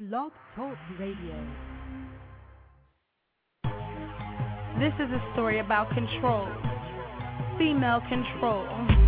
Blog Talk Radio. This is a story about control. Female control.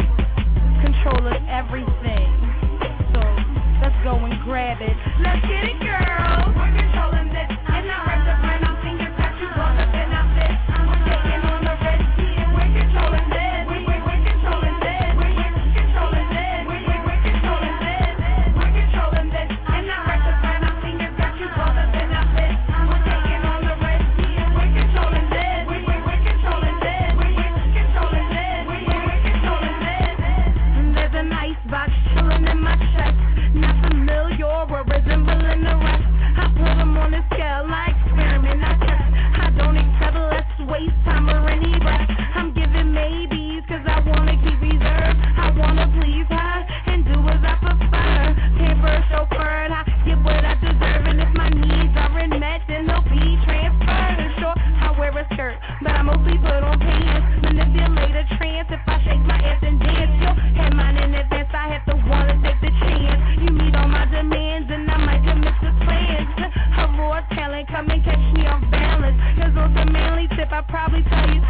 Control of everything. So let's go and grab it. Let's get it, girl. We're controlling this. And I rep the brand. I'm thinking that you both up in our fist. We're taking on the red sea. We're controlling this. We're controlling this. We're controlling this. We're controlling this. We're controlling this. And I rep the brand. I'm thinking that you both up in our fist. We're taking on the red sea. We're controlling this. We're controlling this. We're controlling this. We're controlling this. There's an icebox chilling in my chest. Not familiar or resembling the rest. I put them on the scale, I experiment, I test. I don't accept less waste time or any rest. I'm giving maybes cause I wanna keep reserve. I wanna please her and do as I prefer. Pamper, chauffeured, I get what I deserve. And if my needs aren't met, then they'll be transferred. Sure, I wear a skirt, but I mostly put on pants. Manipulate a trance if I shake my ass and dance. Yo, had mine in advance, I have to wanna take the chance. You meet all my demands and I might commit to plans. A raw talent, come and catch me off balance. Cause on some manly tip, I probably tell you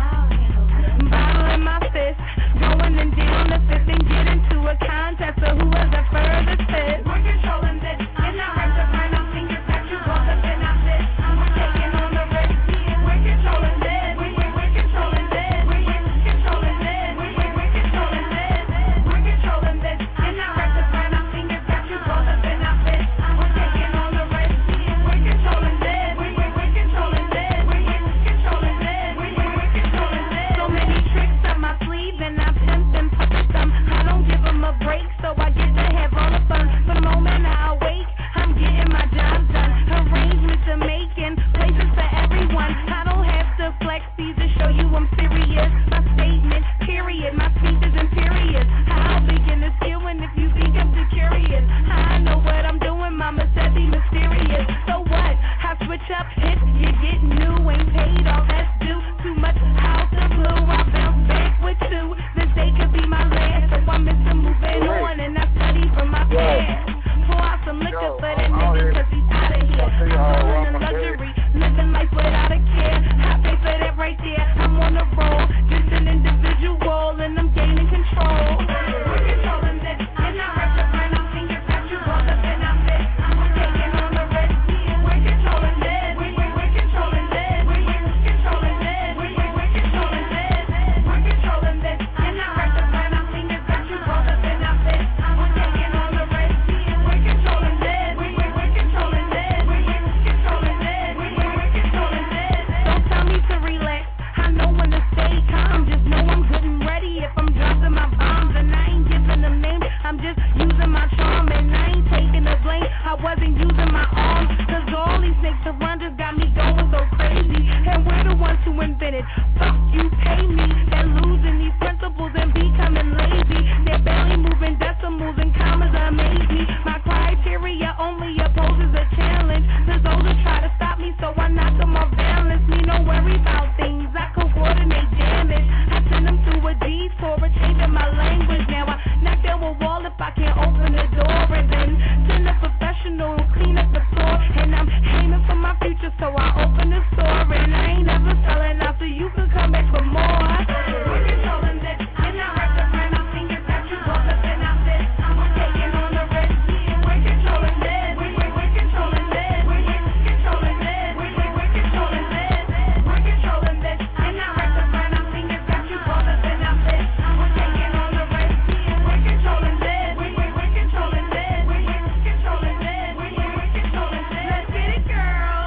bottle in my fist, going and down the fifth and get into a contest of who has the furthest fit. We're controlling this, and I rep the brand. I'm thinking that you both up in our fist. We're taking on the red sea. We're controlling this. We're controlling this. We're controlling this. We're controlling this. We're controlling this, and I rep the brand. I'm thinking that you both up in our fist. We're taking on the red sea. We're controlling this. We're controlling this. We're controlling this. We're controlling this. So many tricks up my sleeve, and I pimp and puppet them. I don't give them a break, so I get to have all the fun. For the moment I awake, I'm getting my job done. Arrangements are making places for everyone. I don't have to flex these to show you I'm serious. My statement, period. My speech is imperious. I'll begin to skewing if you think I'm too curious. I know what I'm doing, mama said be mysterious. So what? I switch up hits, you get new, ain't paid all that's due. Too much out the blue, I bounce back with two. This day could be my last, so I'm Mr. Moving on, and I study from my past. Pour out some liquor for that nigga, cause he's out of here. I'm living in luxury, living life without a care. I pay for that right there, I'm on the road, just an individual, and I'm gaining control. We're controlling this, and I rep the brand. I'm thinking that you both up in our fist. We're taking on the red sea. We're controlling this. We're controlling this. We're controlling this. We're controlling this. We're controlling this, and I rep the brand. I'm thinking that you both up in our fist. We're taking on the red sea. We're controlling this. We're controlling this. We're controlling this. We're controlling this. Don't tell me to relax. I know when to stay calm. Just know I'm good and ready if I'm dropping my bombs. And I ain't giving them names. I'm just using my charm. And I ain't taking the blame. I wasn't using my arms. Cause all these snakes around just got me going so crazy. And we're the ones who invented. Fuck you, pay me. They're losing these principles and becoming lazy. They're barely moving decimals and commas amaze me. My criteria only opposes a challenge. There's those who try to stop me, so I knock them off balance. Me no worry about things. I coordinate damage. I send them through a detour, changing my language. Now I knock down a wall if I can't open the door, and then send a professional to clean up the floor. And I'm aiming for my future, so I open the store. And I ain't never selling out, so you can come back for more. We're controlling this, and I rep the brand. I'm thinking that you both up in our fist. We're taking on the red sea. We're controlling this. We're controlling this. We're controlling this. We're controlling this. We're controlling this, and I rep the brand. I'm thinking that you both up in our fist. We're taking on the red sea. We're controlling this. We're controlling this. We're controlling this. We're controlling this. Let's get it, girl.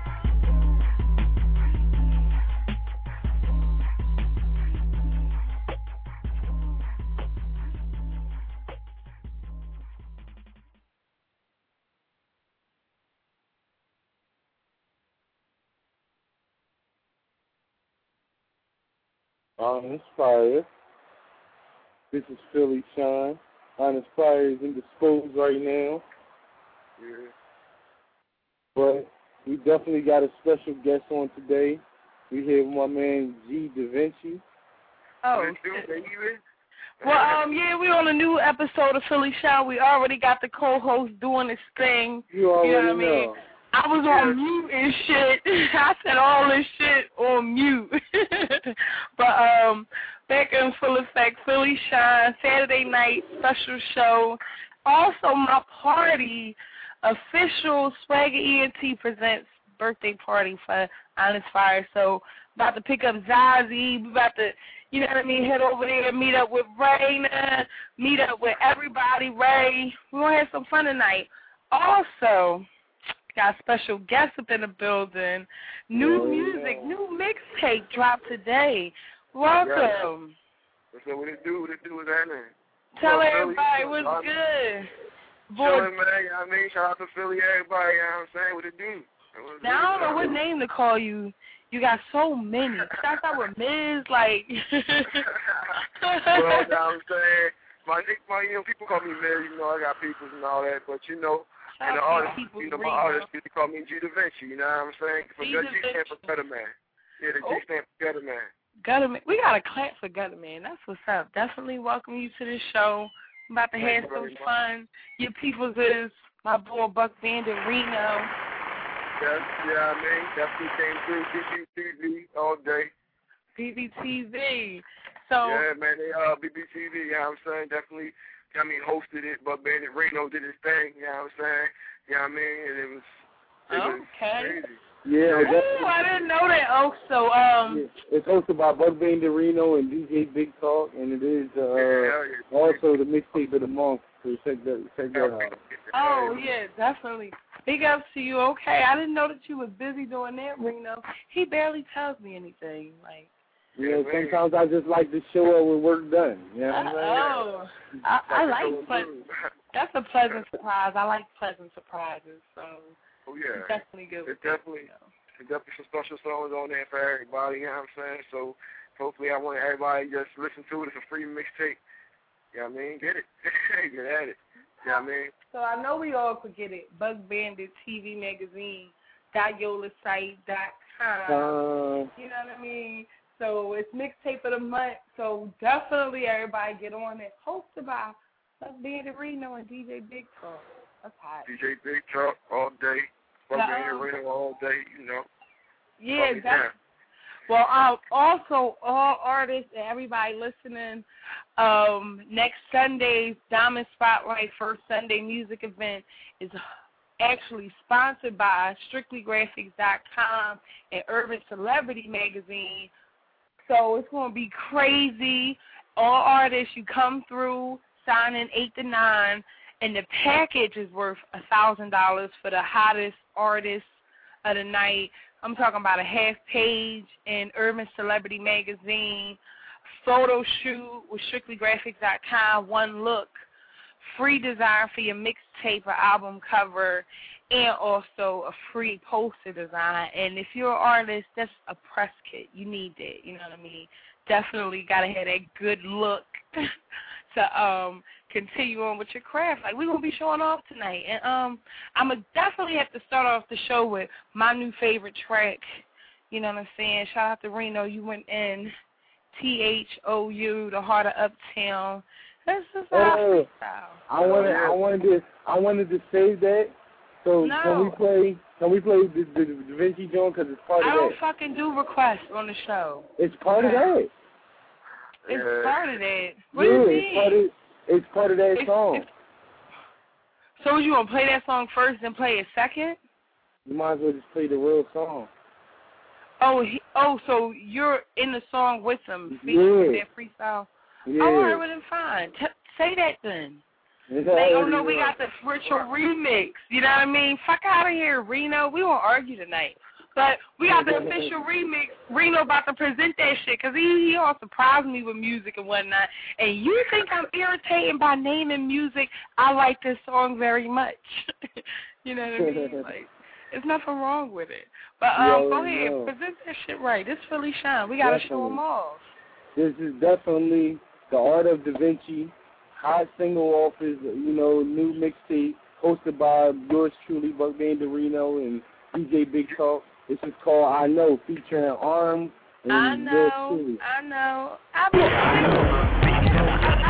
Uninspired. This is Philly Sean. Uninspired is indisposed right now. Yeah. But we definitely got a special guest on today. We here with my man G Da Vinci. Oh, Well, yeah, we're on a new episode of Philly Shine. We already got the co-host doing this thing. You already know what I mean? know. I was on mute and shit. I said all this shit on mute. But back in full effect, Philly Shine, Saturday night special show. Also, my party, official Swagger ENT presents birthday party for Honest Fire. So, about to pick up Zazie. We about to, you know what I mean, head over there, meet up with Raina, meet up with everybody, Ray. We're going to have some fun tonight. Also, got a special guest up in the building. New music, new mixtape dropped today. Welcome. So what it do? What it do with that name? Tell everybody what's good. Chillin', man. You know what I mean? Shout out to Philly, everybody. You know what I'm saying? What it do? Now, I don't know what name to call you. You got so many. Shout out with Miz, like. Well, you know what I'm saying? My, people call me Miz. You know, I got people and all that. But, you know, and the artists, my artists, they call me G Da Vinci. You know what I'm saying? For G stand for Gutter Man. Yeah, the G stand for Gutter Man. Gutter Man. We got a clap for Gutter Man. That's what's up. Definitely welcome you to this show. I'm about to have some fun. Your peoples is my boy Buck Bandit Reno. Yes, yeah, I mean, definitely came through BBTV all day. BBTV. So yeah, man, they BBTV, you know what I'm saying? Definitely, I mean, hosted it, but Bandit Reno did his thing, you know what I'm saying? You know what I mean? And it was crazy. Yeah, ooh, I didn't know that. Oh, so it's hosted by Buck Bandit Reno and DJ Big Talk, and it is also the mixtape of the month. So check that out. Oh yeah, definitely. Big ups to you. Okay, I didn't know that you was busy doing that, Reno. He barely tells me anything. Like, you know, sometimes I just like to show up with work done. You know what I'm saying? I like that's a pleasant surprise. I like pleasant surprises. So. Oh yeah, definitely good. It's definitely some special songs on there for everybody. You know what I'm saying? So hopefully, I want everybody to just listen to it. It's a free mixtape. You know what I mean? Get it, get at it. You know what I mean? So I know we all could get it. Buck Bandit TV Magazine. .yolasite.com. You know what I mean? So it's mixtape of the month. So definitely everybody get on it. Hosted by Buck Bandit Reno and DJ Big Talk. That's hot. DJ Big Talk all day. Buck Bandit Reno all day, you know. Yeah, that's. Well, also all artists and everybody listening, next Sunday's Diamond Spotlight First Sunday music event is actually sponsored by StrictlyGraphics.com and Urban Celebrity Magazine. So it's going to be crazy. All artists, you come through, sign in 8 to 9, and the package is worth $1,000 for the hottest artists of the night. I'm talking about a half page in Urban Celebrity Magazine, photo shoot with StrictlyGraphics.com, one look, free design for your mixtape or album cover, and also a free poster design. And if you're an artist, that's a press kit. You need that, you know what I mean? Definitely got to have that good look to continue on with your craft. Like, we're going to be showing off tonight. And I'm going to definitely have to start off the show with my new favorite track. You know what I'm saying? Shout out to Reno. You went in THOU, the heart of Uptown. This is our style. I wanted to save that. So no. Can we play the Da Vinci joint because it's part of that? I don't fucking do requests on the show. It's part of that. It's part of that. What do you mean? It's part of that song. So you want to play that song first and play it second? You might as well just play the real song. So you're in the song with him, yeah. that freestyle? Yeah. All right, well then fine. Say that then. They don't know we got the spiritual remix. You know what I mean? Fuck out of here, Reno. We won't argue tonight. But we got the official remix. Reno about to present that shit because he all surprised me with music and whatnot. And you think I'm irritating by naming music? I like this song very much. You know what I mean? Like, there's nothing wrong with it. But go ahead, present that shit right. This Philly Shine. We got to show them off. This is definitely the Art of Da Vinci, hot single off his, new mixtape, hosted by yours truly, Buck Bandit Reno and DJ Big Talk. This is called I Know, featuring Arms and yours truly. I know.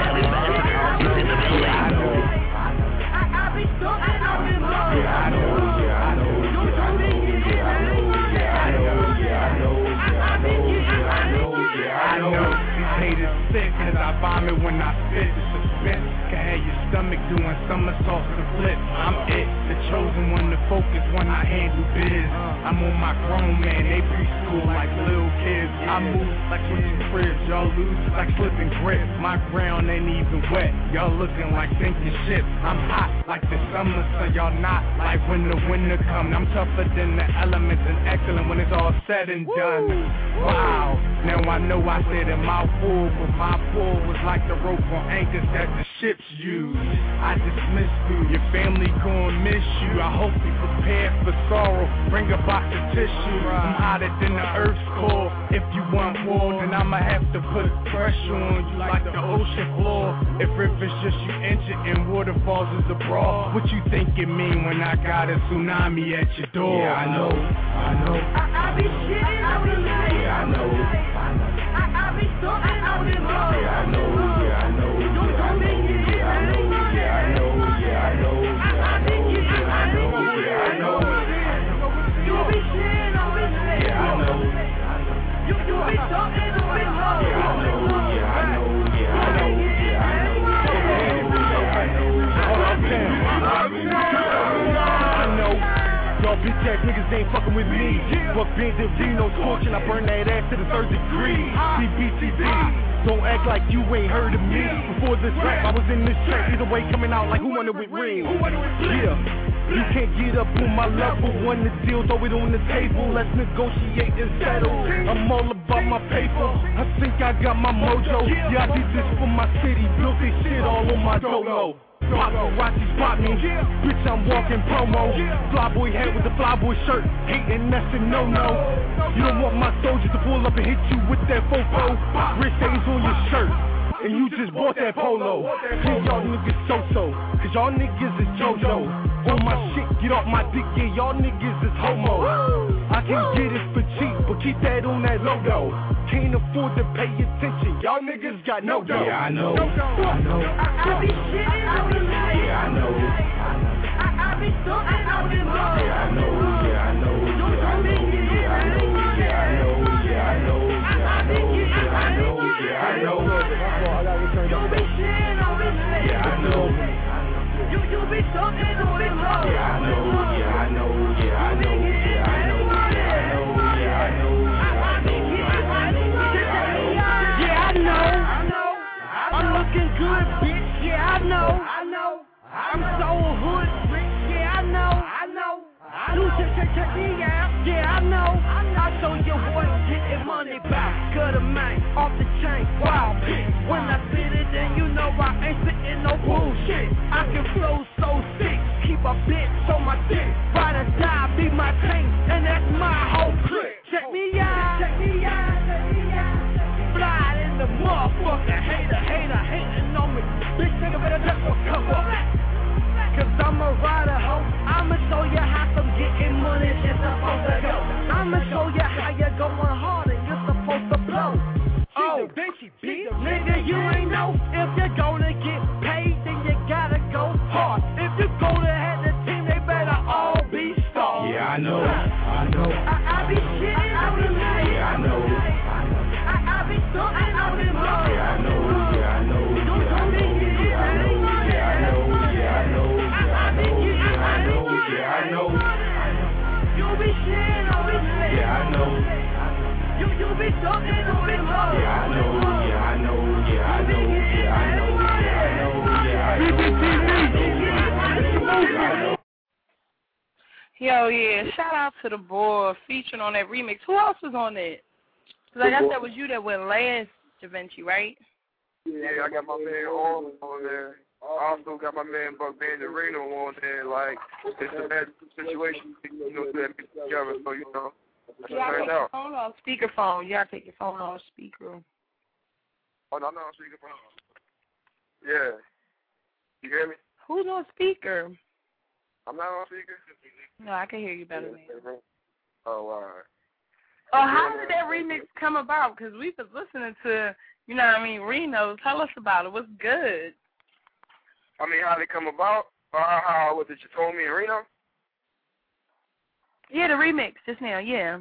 Sick as I vomit when I spit. The suspense can have your stomach doing somersaults and flips. I'm it, the chosen one, the focused one. I handle biz. I'm on my grown man, they preschool like little kids. I move like switching cribs, y'all lose like slipping grip. My ground ain't even wet, y'all looking like sinking ships. I'm hot like the summer, so y'all not like when the winter comes. I'm tougher than the elements and excellent when it's all said and done. Wow, now I know I said a mouthful, but my pull was like the rope on anchors that the ships use. I dismiss you, your family gon' miss you. I hope you prepared for sorrow, bring a box of tissue. I'm hotter than the earth's core. If you want war, then I'ma have to put pressure on you like the ocean floor. If rivers just you injured and waterfalls is a brawl, what you think it mean when I got a tsunami at your door? Yeah, I know. I be shitting, I be lying. Yeah, I know. I be stalking, I be wrong. Yeah, I know. Don't make it. Yeah, I know. You be shitting, I be lying. Yeah, I know. You be talking, I be wrong. I know. Y'all bitch ass niggas ain't fucking with me. Fuck Benzino torching, I burn that ass to the 3rd degree. CBTV, don't act like you ain't heard of me. Before this rap, I was in this track. Either way, coming out like who wanted with Ring. Yeah, you can't get up on my level. Won the deal, throw it on the table. Let's negotiate and settle. I'm all about my paper. I think I got my mojo. Yeah, I did this for my city. Built this shit all on my dolo. Paparazzi spot me, bitch I'm walking promo. Flyboy hat with the flyboy shirt, hating that's a no-no. You don't want my soldiers to pull up and hit you with that fofo. Wrist stains on your shirt, and you just bought that polo. Yeah, y'all niggas so-so, cause y'all niggas is JoJo. On my shit, get off my dick, yeah, y'all niggas is homo. I can get it for cheap, but keep that on that logo. Can't afford to pay attention, y'all niggas got no dough. Yeah, I know. I be shitting, I be lying. Yeah, I know. I be stalking, I be wrong. Yeah, I know. Don't make it. You be shitting, I be lying. Yeah, I know. You be talking, I be wrong. Yeah, I know. I'm looking good, bitch. Yeah, I know. I'm so hood rich. Yeah, I know. You check me out. Yeah, I know. I show you what getting money back. Cut a man off the chain. Wild bitch. When I spit it, then you know I ain't spitting no bullshit. I can flow so sick. Keep a bitch on my dick. Ride or die, be my tank, and that's my whole clique. Check me out. Fly in the motherfucker. Hater, hating on me. Bitch, nigga better just cover. Cause I'm a rider, ho. I'ma show you how some getting money is supposed to go. I'ma show you how you're going hard and you're supposed to blow. Oh, nigga, you ain't know. If you're gonna get paid, then you gotta go hard. If you're gonna have the team, they better all be stars. Yeah, I know. I be shitting, I be lying. Yeah, I know. I be stalking, I be wrong. Yeah, I know. Don't make it. I know. You be shitting, I be lying. Yeah, I know. You be talking, I be wrong. Yeah, I know. Yo, yeah, shout out to the boy featuring on that remix. Who else was on that? Because I guess that was you that went last, Javinci, right? Yeah, I got my man on there. I also got my man Buck Banderino on there. Like, it's a bad situation, you know, that mix together, so, you know, that's You gotta take your phone off speakerphone. You gotta take your phone off speaker. Oh, no, I'm not on speakerphone. Yeah. You hear me? Who's on speaker? I'm not on speaker? No, I can hear you better, man. Oh, all right. Oh, how did that remix come about? Because we was listening to, you know what I mean, Reno. Tell us about it. What's good? I mean, how they come about? How what did you told me in Reno? Yeah, the remix just now, yeah.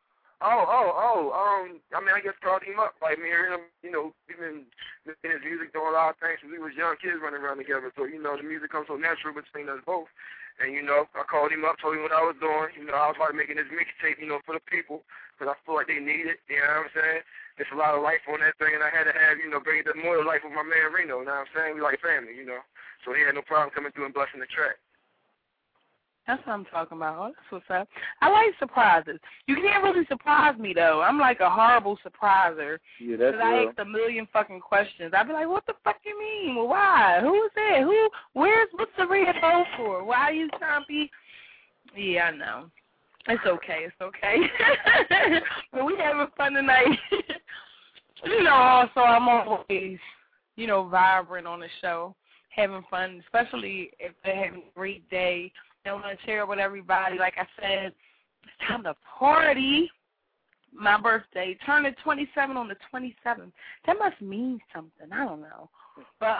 I mean, I just called him up. Like, me and him, you know, we've been making his music, doing a lot of things since we was young kids running around together. So, you know, the music comes so natural between us both. And, you know, I called him up, told him what I was doing. You know, I was about making this mixtape, you know, for the people because I feel like they need it. You know what I'm saying? There's a lot of life on that thing, and I had to have, you know, bring it more to life with my man Reno. You know what I'm saying? We like family, you know. So he had no problem coming through and blessing the track. That's what I'm talking about. That's what's up. I like surprises. You can't really surprise me, though. I'm like a horrible surpriser. Yeah, that's real. I ask a million fucking questions. I'd be like, what the fuck you mean? Well, why? Who is that? Who? What's the red hole for? Why are you trying to be? Yeah, I know. It's okay. It's okay. But we having fun tonight. You know, also, I'm always, you know, vibrant on the show, having fun, especially if they're having a great day. I want to share it with everybody. Like I said, it's time to party. My birthday, turning 27 on the 27th. That must mean something. I don't know. But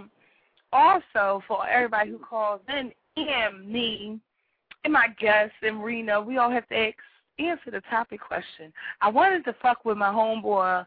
also, for everybody who calls in, and me, and my guests in Reno, we all have to answer the topic question. I wanted to fuck with my homeboy,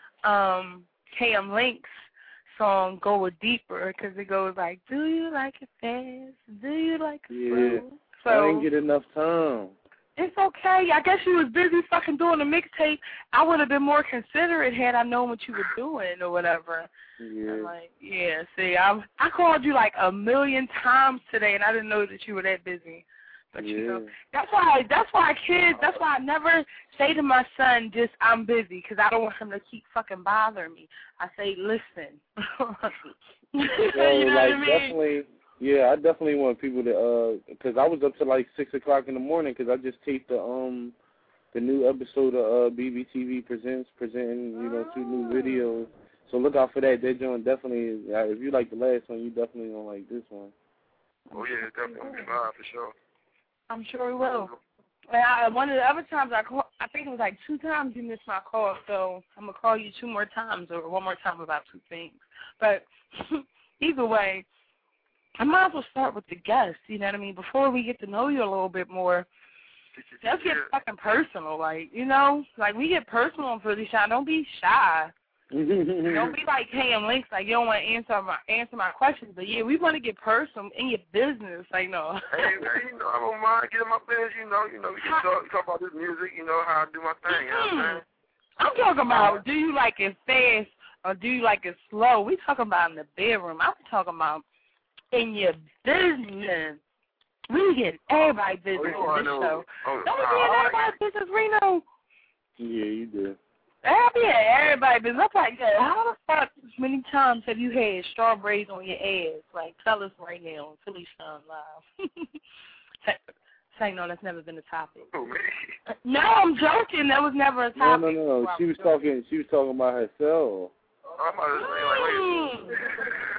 KM Link's song Go Deeper, because it goes like, do you like it fast? Do you like it slow? So I didn't get enough time. It's okay. I guess you was busy fucking doing the mixtape. I would have been more considerate had I known what you were doing or whatever. Yeah. I'm like, yeah, see, I called you like a million times today, and I didn't know that you were that busy. But, you know, that's why I never say to my son, just, I'm busy, because I don't want him to keep fucking bothering me. I say, listen. You know what I mean? Definitely, yeah, I definitely want people to, because I was up to like 6 o'clock in the morning, because I just taped the new episode of BBTV presenting, you know, 2 new videos. So look out for that. They're doing definitely, if you like the last one, you definitely don't like this one. Oh, yeah, definitely. For sure. I'm sure we will. One of the other times I called, I think it was like 2 times you missed my call, so I'm going to call you 2 more times or 1 more time about 2 things. But either way, I might as well start with the guests, you know what I mean? Before we get to know you a little bit more, let's get fucking personal, like, you know? Like, we get personal on Philly Shine. Don't be shy. Don't be like KM Links, like you don't want to answer my questions, but yeah, we want to get personal in your business, like no. Hey, you know, I don't mind getting my business, you know, we can talk about this music, you know, how I do my thing, you know what I'm saying? I'm talking about, do you like it fast or do you like it slow? We talking about in the bedroom. I'm talking about in your business. We get everybody's business in this show. Don't we get everybody's business, Reno? Yeah, you do. Everybody been up like that. How the fuck many times have you had strawberries on your ass? Like, tell us right now on Philly Shine Live. Say no, that's never been a topic. Oh, man. No, I'm joking. That was never a topic. No. She was talking about herself. I'm about to say, like, wait.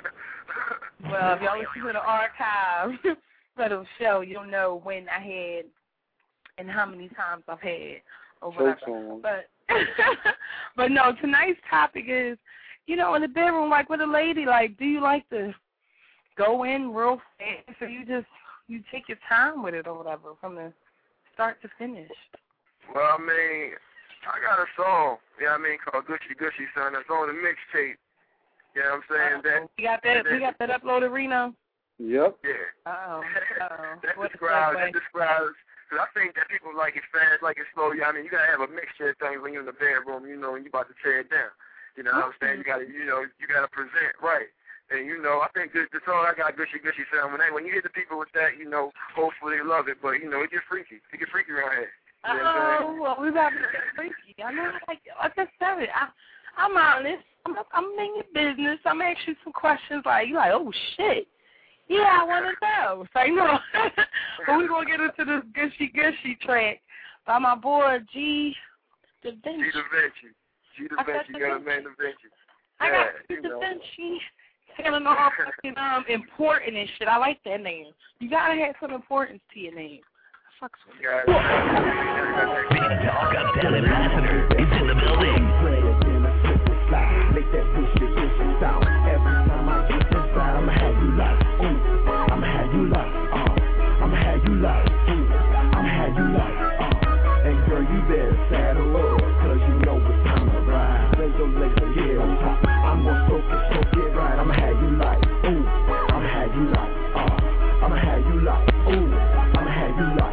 Well, if y'all listen to the archive for the show, you'll know when I had and how many times I've had or whatever. But no, tonight's topic is, you know, in the bedroom, like with a lady, like, do you like to go in real fast or you take your time with it or whatever from the start to finish? Well, I mean, I got a song, called Gushy Gushy, son. That's on the mixtape. You know what I'm saying? We got that uploaded, Reno? Yep. Yeah. That describes. Because I think that people like it fast, like it slow. You got to have a mixture of things when you're in the bedroom, you know, and you're about to tear it down. You know what I'm saying? You got to present right. And, you know, I think the song I got, Gushy Gushy sound, when you hit the people with that, you know, hopefully they love it. But, you know, it gets freaky. It gets freaky around here. You know well, we about to get freaky. I know, like I said it. I'm honest. I'm in your business. I'm asking you some questions like, you're like, oh, shit. Yeah, I want to know. So, you know, but we're going to get into this Gushy Gushy track by my boy G. Da Vinci. G. Da Vinci. You got a man Da Vinci. I got G. Da Vinci. Telling all fucking important and shit. I like that name. You got to have some importance to your name. I fucks with you. Big Dog Abdel Ambassador is in the building. make that pussy sound. Every time I get inside, I'ma have you like, ooh, I'ma have you like, I'ma have you like, ooh, I'ma have you like, and girl, you better saddle up, cause you know it's time to ride. Let your legs get on top. I'm gonna soak it right. I'ma have you like, ooh, I'ma have you like, I'ma have you like, ooh, I'ma have you like,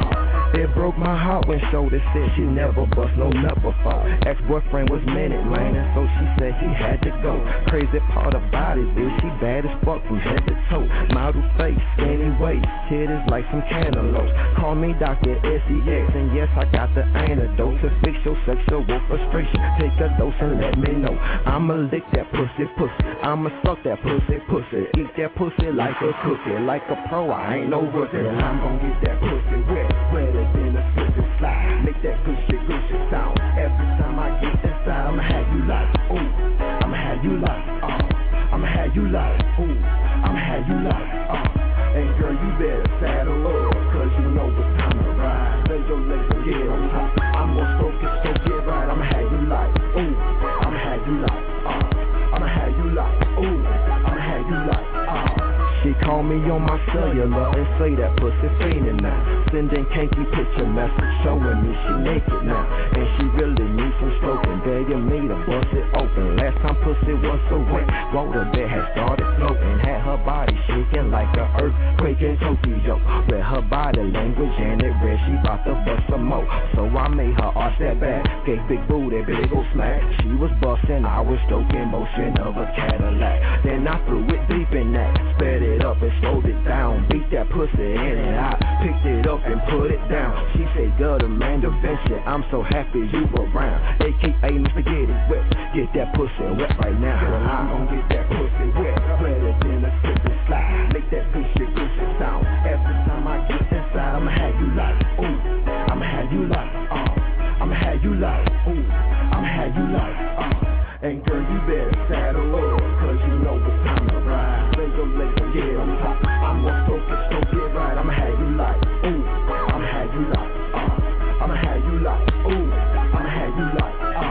It broke my heart when Shoulder said she never bust no nut before. Ex-boyfriend was minute man, and so she said he had to go. Crazy part about it is she bad as fuck from head to toe. Model face, skinny waist, titties like some cantaloupes. Call me Dr. SEX, and yes, I got the antidote to fix your sexual frustration. Take a dose and let me know. I'ma lick that pussy. I'ma suck that pussy. Eat that pussy like a cookie. Like a pro, I ain't no rookie. And I'm gon' get that pussy wet, wetter than a slip and slide. Make that gushy sound. Every time I get inside, I'ma have you like, ooh, I'ma have you like, I'ma have you like, ooh, I'ma have you like, and girl, you better saddle up, cause you know it's time to ride. Let your legs get on top. I'm gonna soak it right. I'ma have you like, ooh, I'ma have you like, I'ma have you like, ooh, I'ma have you like, She call me on my cellular and say that pussy fiendin' now. Sending kinky picture message showing me she naked now. And she really needs some stroking, begging me to bust it open. Last time pussy was so wet, water bed had started floating. Had her body shaking like an earthquake in Tokyo. Read her body language and it read she bout to bust some more. So I made her arch that back, gave big booty, big ol' smack. She was bustin', I was stroking motion of a Cadillac. Then I threw it deep in that, sped it up and slowed it down. Beat that pussy in and out, picked it up and put it down. She said, girl, the man invention, I'm so happy you around. AKA Mr. Get It Wet, get that pussy wet right now. Girl, I'm gon' get that pussy wet, wetter than a slip and slide. Make that gushy sound. Every time I get inside, I'ma have you like, ooh, I'ma have you like, I'ma have you like, ooh, I'ma have you like, and girl, you better saddle up, cause you know it's time to ride. Let your legs get on top. I'm gonna soak it right. I'ma have you like, ooh, I'ma have you like, I'ma have you like, ooh, I'ma have you like,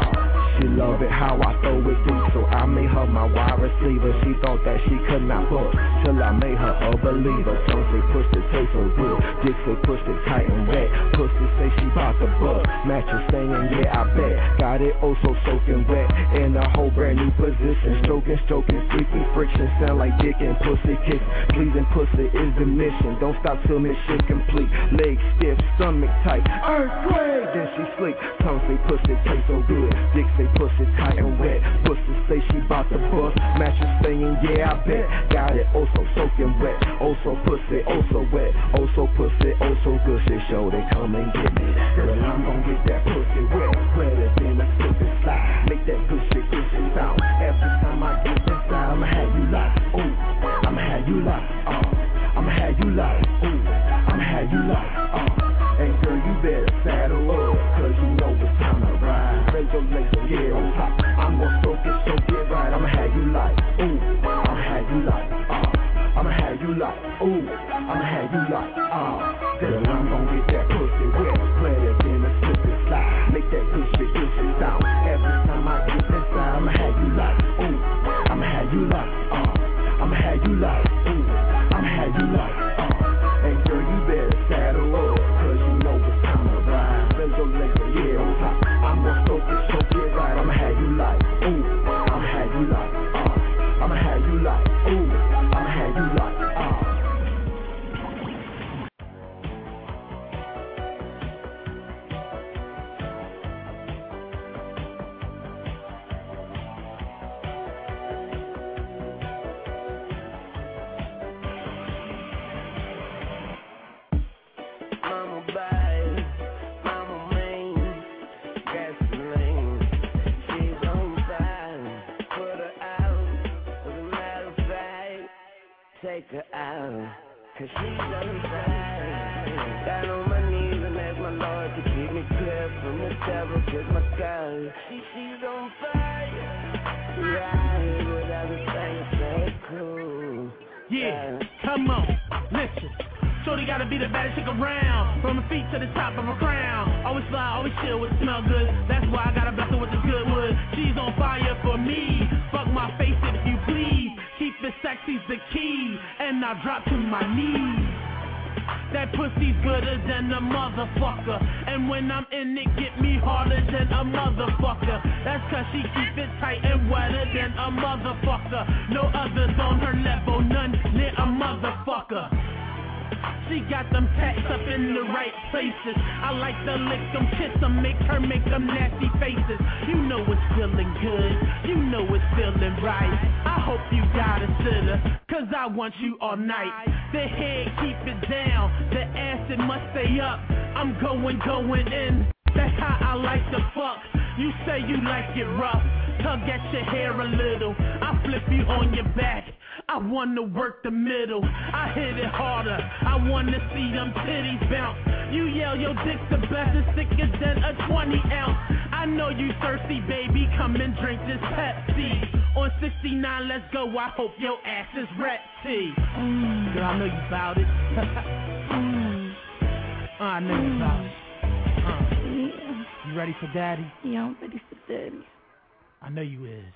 She love it how I throw it deep, so I made her my wide receiver. She thought that she could not bust, till I made her a believer. Some say pussy taste so good, dick say pussy tight and wet. Pussy say she bout to bust, mattress saying yeah I bet. Got it oh so soaking wet, in a whole brand new position. Stroking, freaky friction, sound like dick and pussy kiss. Pleasing pussy is the mission, don't stop till mission complete. Legs stiff, stomach tight, earthquake. Then she sleep, tongue say pussy taste so good, dick say pussy tight and wet. Pussy say she bout to bust, mattress saying yeah I bet. Got it oh so soaking wet, oh so pussy, oh so wet, oh so pussy, oh so good. She show they come and get me. Girl, I'm gon' get that pussy wet, wetter than a slip and slide. Make that gushy sound. Every time I get inside, I'ma have you like, ooh, I'ma have you like, I'ma have you like, ooh, I'ma have you like, and girl, you better saddle up, cause you know it's time to ride. Let your legs get on top. I'm gonna soak it right. I'ma have you like, ooh, I'ma have you like, I'ma have you like, ooh, I'ma have you like, girl, I'm gon' get that pussy wet, wetter than a slip and slide. Make that gushy sound. Every time I get inside, I'ma have you like, ooh, I'ma have you like, I'ma have you like, ooh, I'ma have you like, and girl, you better saddle up, cause you know it's time to ride. Let your legs get on top. I'm gonna soak it right. I'ma have you like, ooh, I'ma have you like, I'ma have you like, ooh, I'ma have you like, take her out, cause she's on fire. Down on my knees and ask my Lord to keep me clear from the devil, cause my girl, she's on fire. Right, without a thing, so cool. Yeah, come on, listen. So Shorty gotta be the baddest chick around. From her feet to the top of her crown. Always fly, always chill with smell good. That's why I gotta bless her with this good wood. She's on fire for me. Fuck my face if you please. Keep it sexy's the key. And I drop to my knees. That pussy's gooder than a motherfucker. And when I'm in it, get me harder than a motherfucker. That's cause she keep it tight and wetter than a motherfucker. No others on her level, none near a motherfucker. She got them tats up in the right places. I like to lick them, kiss them, make her make them nasty faces. You know it's feeling good, you know it's feeling right. I hope you got a sitter, cause I want you all night. The head keep it down, the ass it must stay up. I'm going in, that's how I like to fuck. You say you like it rough, tug at your hair a little. I flip you on your back, I wanna work the middle. I hit it harder, I wanna see them titties bounce. You yell your dick's the best, it's thicker than a 20 ounce. I know you thirsty, baby, come and drink this Pepsi. On 69, let's go, I hope your ass is ready. Girl, I know you bout it. I know you bout it. You ready for daddy? Yeah, I'm ready for daddy. I know you is.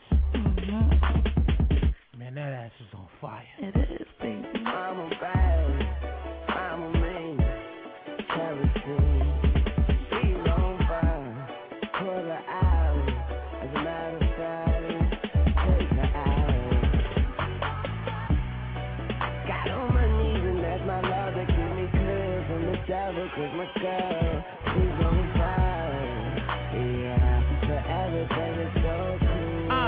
Man, that ass is on fire. It is, baby. I'm a bad, I'm a mean, kerosene. She's on fire, pull her out. As a matter of fact, take her out. Got on my knees and that's my love that keep me clear from the devil. Cause my girl, she's on fire. Yeah, so everything is so cool.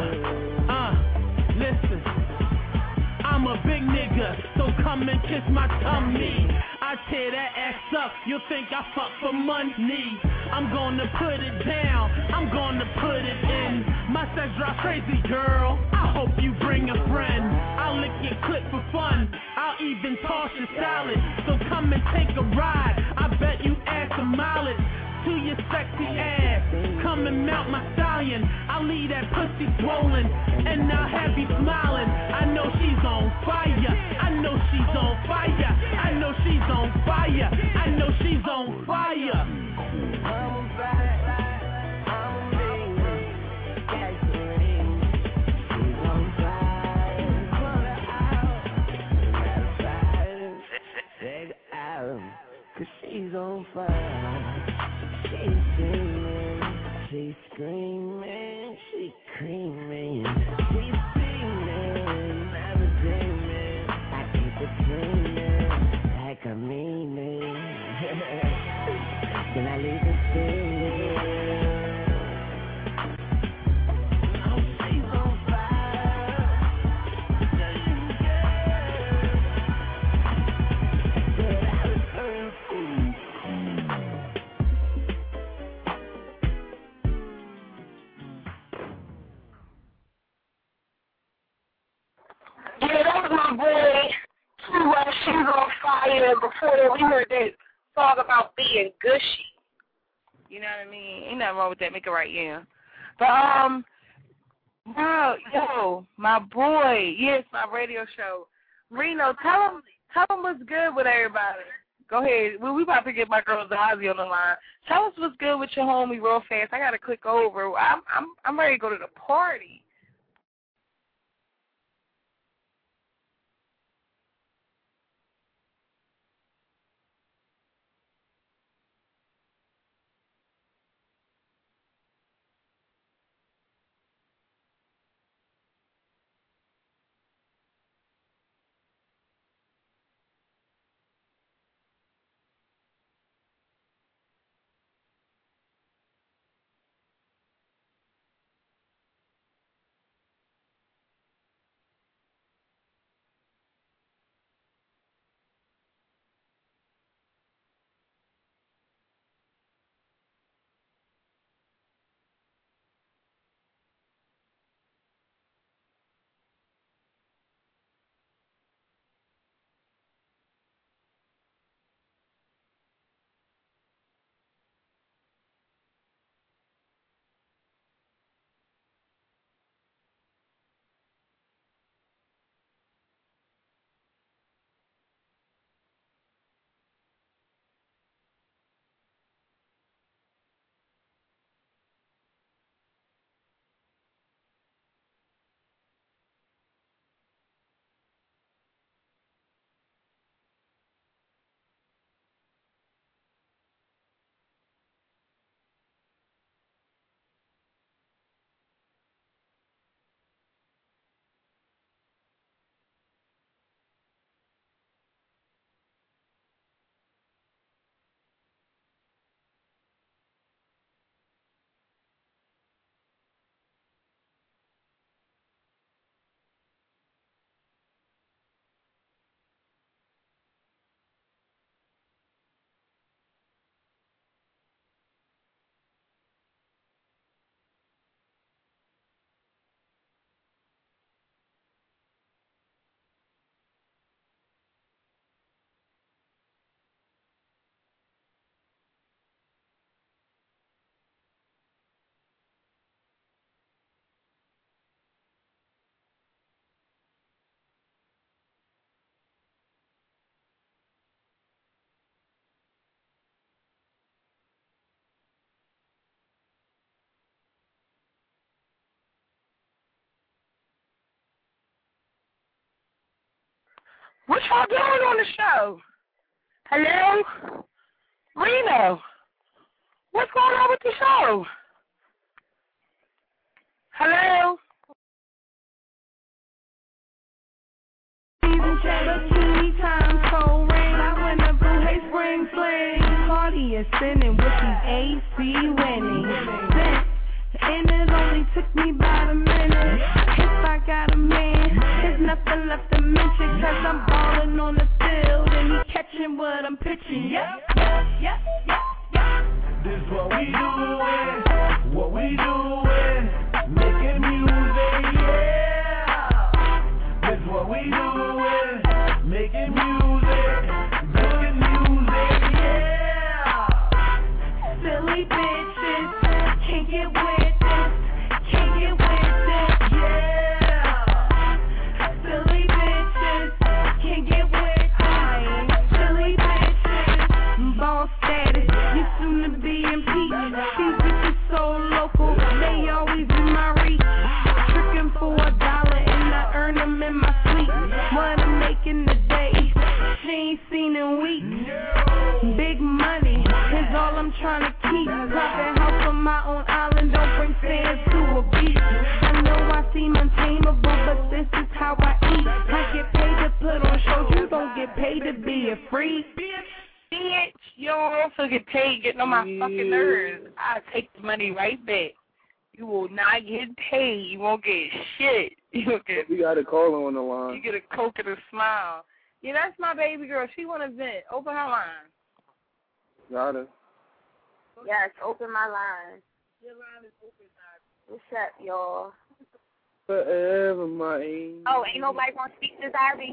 Listen, I'm a big nigga, so come and kiss my tummy. I tear that ass up, you'll think I fuck for money. I'm gonna put it down, I'm gonna put it in. My sex drives crazy, girl, I hope you bring a friend. I'll lick your clip for fun, I'll even toss your salad. So come and take a ride, I bet you add some mileage to your sexy ass. Come and mount my stallion, I'll leave that pussy swollen, and I'll have you smiling. I know she's on fire, I know she's on fire, I know she's on fire, I know she's on fire. I'm a bad, I'm a mean, gasoline. She's on fire, pull her out. Matter of fact, take her out, cause she's on fire. She's screaming, she's creaming, she's singing, never dreaming. I keep it dreaming, like I mean it. Then I leave it singing. Oh, she's on fire. Yeah, that was my boy, She's on Fire. Before that, we heard that song about being gushy. You know what I mean? Ain't nothing wrong with that. Make it right, yeah. But, bro, yo, my boy, yes, my radio show. Reno, tell him what's good with everybody. Go ahead. We about to get my girl Zazie on the line. Tell us what's good with your homie real fast. I got to click over. I'm ready to go to the party. What y'all doing on the show? Hello? Reno? What's going on with the show? Hello? Party is spinning with these AC winning. And it only took me about a minute. If I got a man, there's nothing left to mention. Cause I'm balling on the field and he catching what I'm pitching. Yep. This what we doing, making music, yeah. This what we doing, making music, good music, yeah. Silly bitches, can't get with this, yeah. Silly bitches, can't get with this. Silly bitches, ball status, you soon to be impeached. These bitches so local, they always in my reach. Tricking for $1 and I earn them in my sleep. What I'm making today, she ain't seen in weeks. Big money is all I'm trying to keep. Private house on my own island, don't bring fans to a beach. I know I seem untamable, but this is how I eat. I get paid to put on shows, you don't get paid to be a freak. Bitch, you don't also get paid getting on my fucking nerves. I'll take the money right back. You will not get paid. You won't get shit. We got a caller on the line. You get a Coke and a smile. Yeah, that's my baby girl. She want to vent. Open her line. Got her. Yes, open my line. Your line is open, What's up, y'all? Forever, my angel. Oh, ain't nobody gonna speak to Ivy?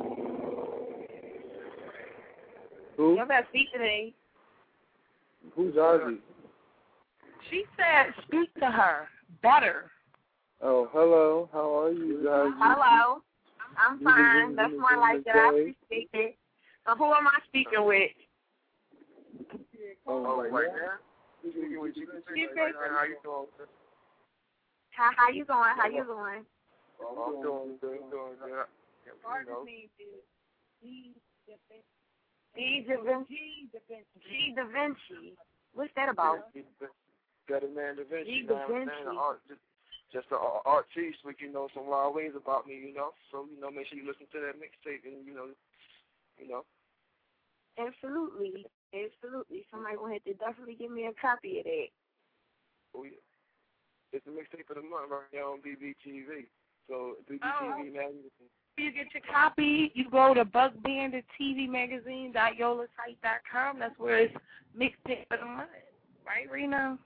Who? You better speak to me. Who's Ozzy? She said speak to her. Better. Oh, hello. How are you guys? Hello. I'm fine. That's more like it. I appreciate it. So who am I speaking with? Oh, right now? How you doing? How you going? How you doing? I'm doing good. G Da Vinci. What's that about? Better Man Da Vinci. G Da Vinci. Just an artiste with, some wild ways about me, So, make sure you listen to that mixtape and, Absolutely. Somebody gonna have to definitely give me a copy of that. Oh, yeah. It's the mixtape of the month right now on BBTV. So, BBTV magazine. You get your copy, you go to buckbandittvmagazine.yolasite.com. That's where it's mixtape of the month. Right, Reno?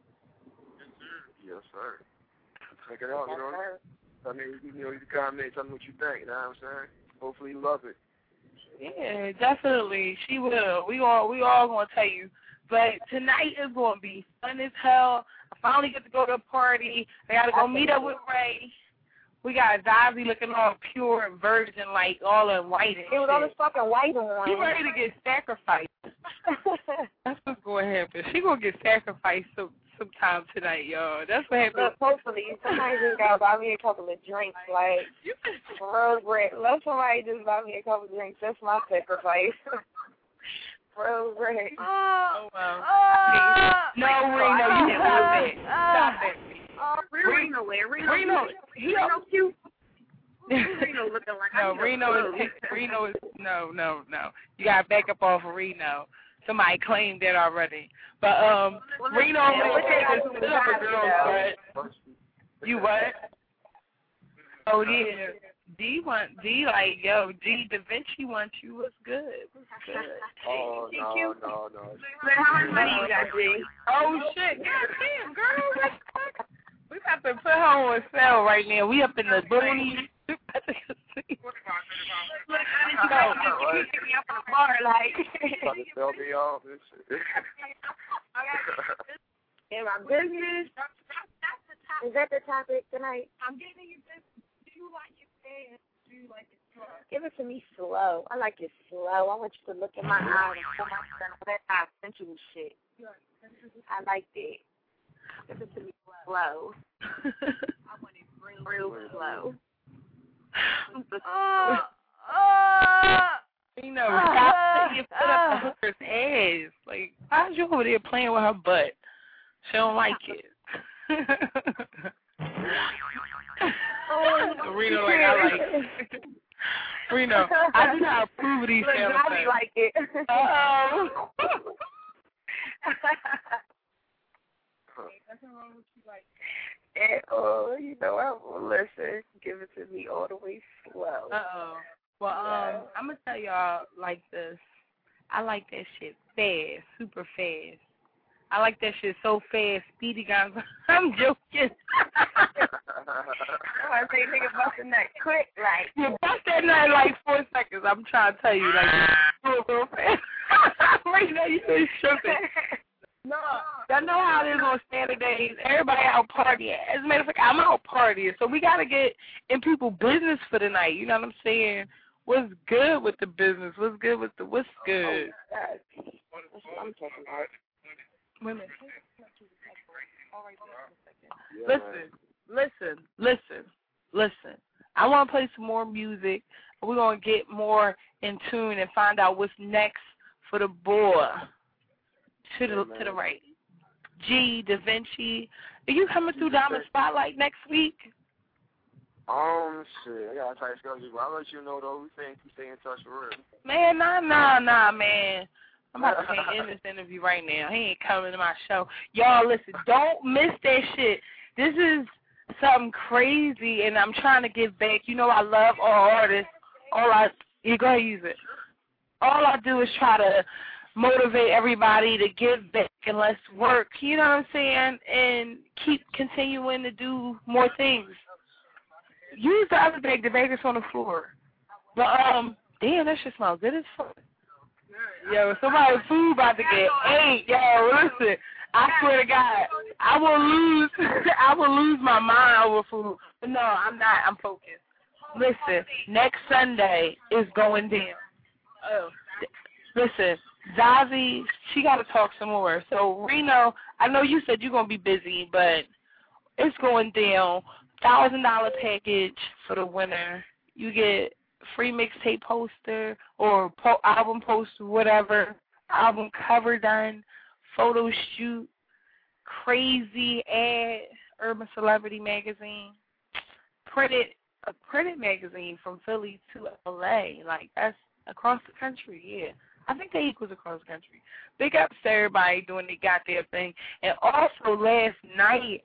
Yes, sir. Check it out, I mean, you comment, tell me what you think, you know what I'm saying? Hopefully you love it. Yeah, definitely. She will. We all gonna tell you. But tonight is gonna be fun as hell. I finally get to go to a party. I gotta go meet up with Ray. We got Zazie looking all pure and virgin, like all in white and shit. It was all this fucking white on. She ready to get sacrificed. That's what's gonna happen. She gonna get sacrificed sometime tonight, y'all. That's what happens. Look, hopefully somebody just gotta buy me a couple of drinks, like Rose Red. Let somebody just buy me a couple of drinks. That's my sacrifice. Rose Red. Oh wow. No, Reno, you stop it. Stop it. Reno where? Reno cute. Reno looking like Reno is no. You gotta back up off of Reno. Somebody claimed that already. But Reno you what? Oh yeah. D like, yo, G Da Vinci wants you. What's good? Oh, no. How much money you got, G? Oh shit, goddamn girl, what the fuck? We about to put her on sale right now. We up in the boonies. Sell me off. In my business. Is that the topic tonight? I'm getting your business. Do you like it fast? Do you like it slow? Give it to me slow. I like it slow. I want you to look in my eyes and pull my son all that high sensual shit. I like that. Give it to me slow. I want it real slow. You know, stop putting your foot up the hooker's ass. Like, how's you over there playing with her butt? She don't like it. Reno, like, I like it. Reno, I do not approve of these kind of things. Like it. And, you know, I will listen. Give it to me all the way slow. Well, I'm going to tell y'all like this. I like that shit fast, super fast. I like that shit so fast, speedy guns. I'm joking. I say nigga busting that quick, like. You bust that nut in like 4 seconds. I'm trying to tell you, like, real fast. Right now, you say something. No, y'all know how it is on Saturdays. Everybody out partying. As a matter of fact, I'm out partying, so we gotta get in people's business for the night. You know what I'm saying? What's good with the business? What's good with the what's good? That's what I'm talking about. Wait a minute. Listen. I want to play some more music. We're going to get more in tune and find out what's next for the boy. To the right. G, Da Vinci. Are you coming through Diamond Spotlight next week? Shit. I got to try to schedule you. I'll let you know, though. We stay in touch for real. Man, nah, man. I'm about to end this interview right now. He ain't coming to my show. Y'all, listen, don't miss that shit. This is something crazy, and I'm trying to give back. You know I love all artists. You go ahead, use it. All I do is try to motivate everybody to give back and let's work, you know what I'm saying, and keep continuing to do more things. Use the other bag. The bag is on the floor. But, damn, that shit smells good as fuck. Yo, somebody's food about to get ate. Yo, listen, I swear to God, I will lose my mind over food. But no, I'm not. I'm focused. Listen, next Sunday is going down. Listen, Zazie, she got to talk some more. So, Reno, I know you said you're going to be busy, but it's going down. $1,000 package for the winner. You get free mixtape poster or album poster, whatever, album cover done, photo shoot, crazy ad, Urban Celebrity magazine, a printed magazine from Philly to LA. Like, that's across the country, yeah. I think that equals across the country. Big ups to everybody doing their goddamn thing. And also last night,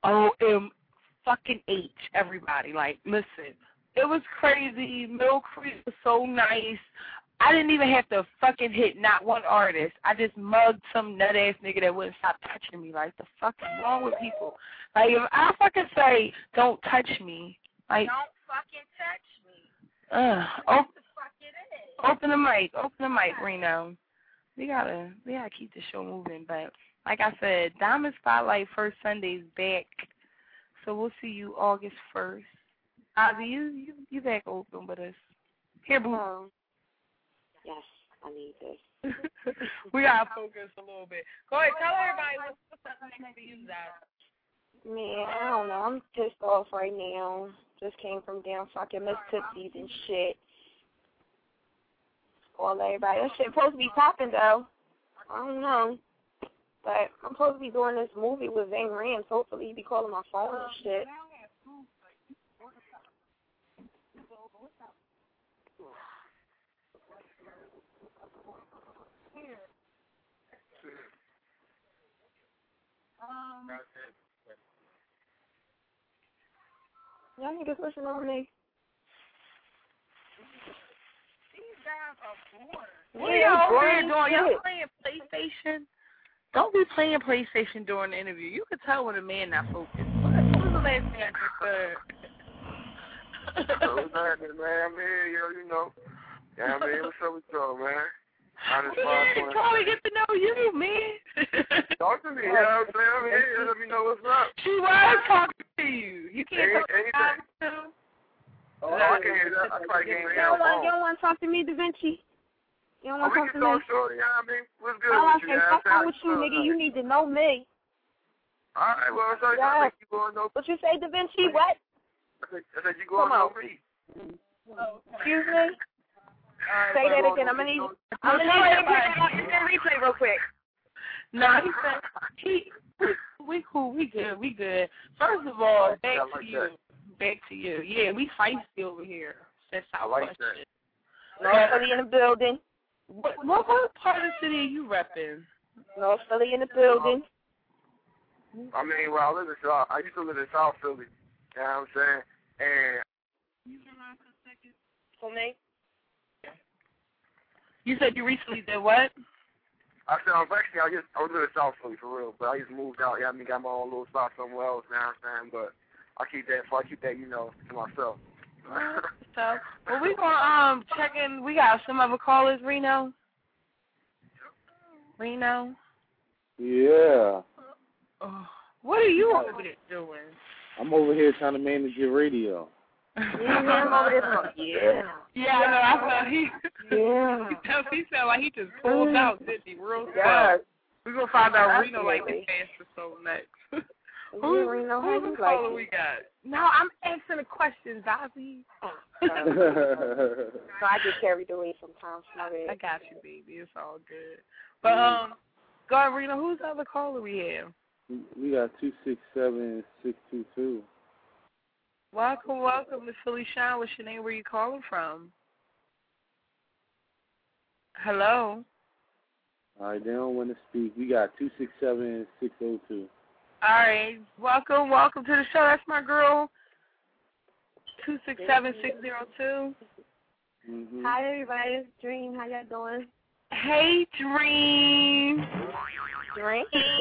fucking H, everybody. Like, listen, it was crazy. Mill Creek was so nice. I didn't even have to fucking hit not one artist. I just mugged some nut-ass nigga that wouldn't stop touching me. Like, the fuck is wrong with people? Like, if I fucking say, don't touch me, like, don't fucking touch me. Open the mic, Reno. We gotta keep the show moving. But like I said, Diamond Spotlight first Sunday's back. So we'll see you August 1st. Ozzy, you back open with us. Here, boo. Yes, I need this. We gotta focus a little bit. Go ahead, tell everybody what's up next for you, Ozzy. Man, I don't know. I'm pissed off right now. Just came from down fucking Mississippi and shit. All everybody. That shit supposed to be popping though. I don't know. But I'm supposed to be doing this movie with Ving Rhames. Hopefully he be calling my phone and shit. Y'all niggas listen on me. These guys are bored. What are y'all over there doing? Y'all playing PlayStation? Don't be playing PlayStation during the interview. You can tell when a man not focused. What was the last thing I just said? What's happening, man? I'm here, you know. Yeah, man, what's up with y'all, man? I'm trying to get to know you, man. Talk to me, you know what I'm saying? I'm here, let me know what's up. She was talking to you. You can't talk to me. Oh, I can hear that. I probably can't hear that. You don't want to talk to me, Da Vinci? You don't want to talk to me? We can talk short, you know what I mean? What's good with you? Fuck out with you, nigga. You need to know me. All right, well, so I think you going to know. What you say, Da Vinci? What? I said you going to know me. Excuse me? Say that again. I'm gonna need replay real quick. No, he said we cool, we good. First of all, back to you. Yeah, we feisty over here. That's our question. North Philly in the building. What part of the city are you repping? North Philly in the building. I mean, well, I used to live in South Philly. You know what I'm saying? And For me? You said you recently did what? I said I was living in South Philly for real, but I just moved out. Yeah, I got my own little spot somewhere else. You know what I'm saying? But I keep that to myself. So, well, we gonna check in. We got some other callers, Reno. Yeah. What are you over there doing? I'm over here trying to manage your radio. Yeah. Yeah, I know. I thought he. Yeah. He sounded like he just pulled out, didn't he? Real yes. fast. We're gonna find out Reno like the faster so next. Who's the caller we got? No, I'm asking a question, Zazie. So I get carried away sometimes. I got you, baby. It's all good. But go ahead, Reno. Who's the other caller we have? We got 267-622. Welcome to Philly Shine. What's your name? Where you calling from? Hello. All right, they don't want to speak. We got 267-602. All right, welcome to the show. That's my girl, 267-602. Mm-hmm. Hi, everybody. It's Dream. How y'all doing? Hey, Dream. Dream.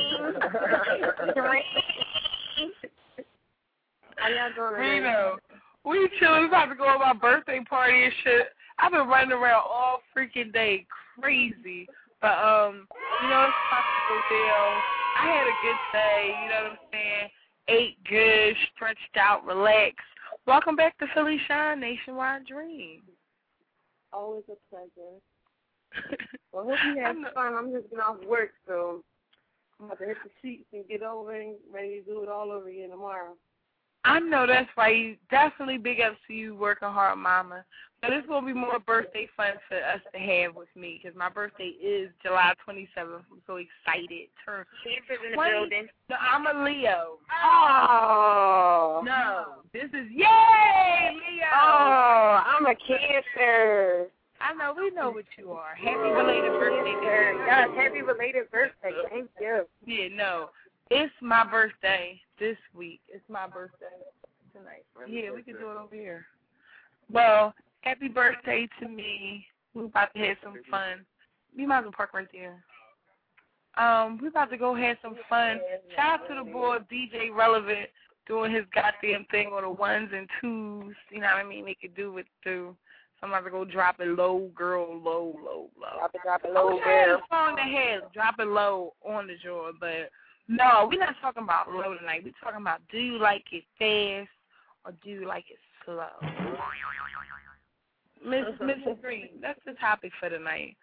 How y'all doing? Reno, we chilling. We about to go on my birthday party and shit. I've been running around all freaking day, crazy. But it's possible deal. I had a good day, you know what I'm saying? Ate good, stretched out, relaxed. Welcome back to Philly Shine, Nationwide Dream. Always a pleasure. Well, hope you have fun. I'm just getting off work, so I'm about to hit the sheets and get over and ready to do it all over again tomorrow. I know that's right. Definitely big ups to you, working hard, mama. But it's going to be more birthday fun for us to have with me because my birthday is July 27th. I'm so excited. Cancer's in the building. No, I'm a Leo. Oh. No, this is, yay, Leo. Oh, I'm a Cancer. I know, we know what you are. Happy belated birthday, girl. Yes, happy belated birthday. Thank you. Yeah, no. It's my birthday this week. It's my birthday tonight. Yeah, we can do it over here. Well, happy birthday to me. We're about to have some fun. You might as well park right there. We're about to go have some fun. Shout out to the boy DJ Relevant doing his goddamn thing on the ones and twos. You know what I mean? He could do it too. So I'm about to go drop it low, girl, low. Drop it low, girl. Song that has drop it low on the jaw, but no, we're not talking about low tonight. We're talking about do you like it fast or do you like it slow? Miss Green, that's the topic for tonight.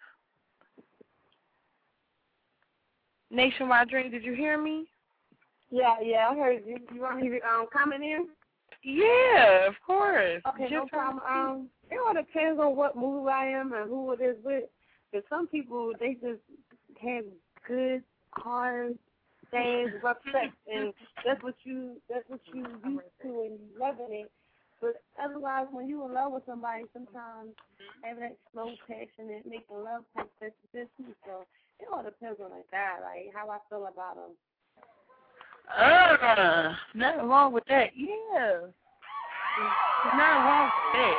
Nationwide Dream, did you hear me? Yeah, I heard you. You want me to comment in? Yeah, of course. Okay, no problem. It all depends on what mood I am and who it is with. Because some people, they just have good, hard things, rough sex, and that's what you used to and you loving it. But otherwise, when you in love with somebody, sometimes having that slow, passionate, making love type that's this too. So it all depends on the guy, like how I feel about him. Nothing wrong with that. Yeah. Nothing wrong with that.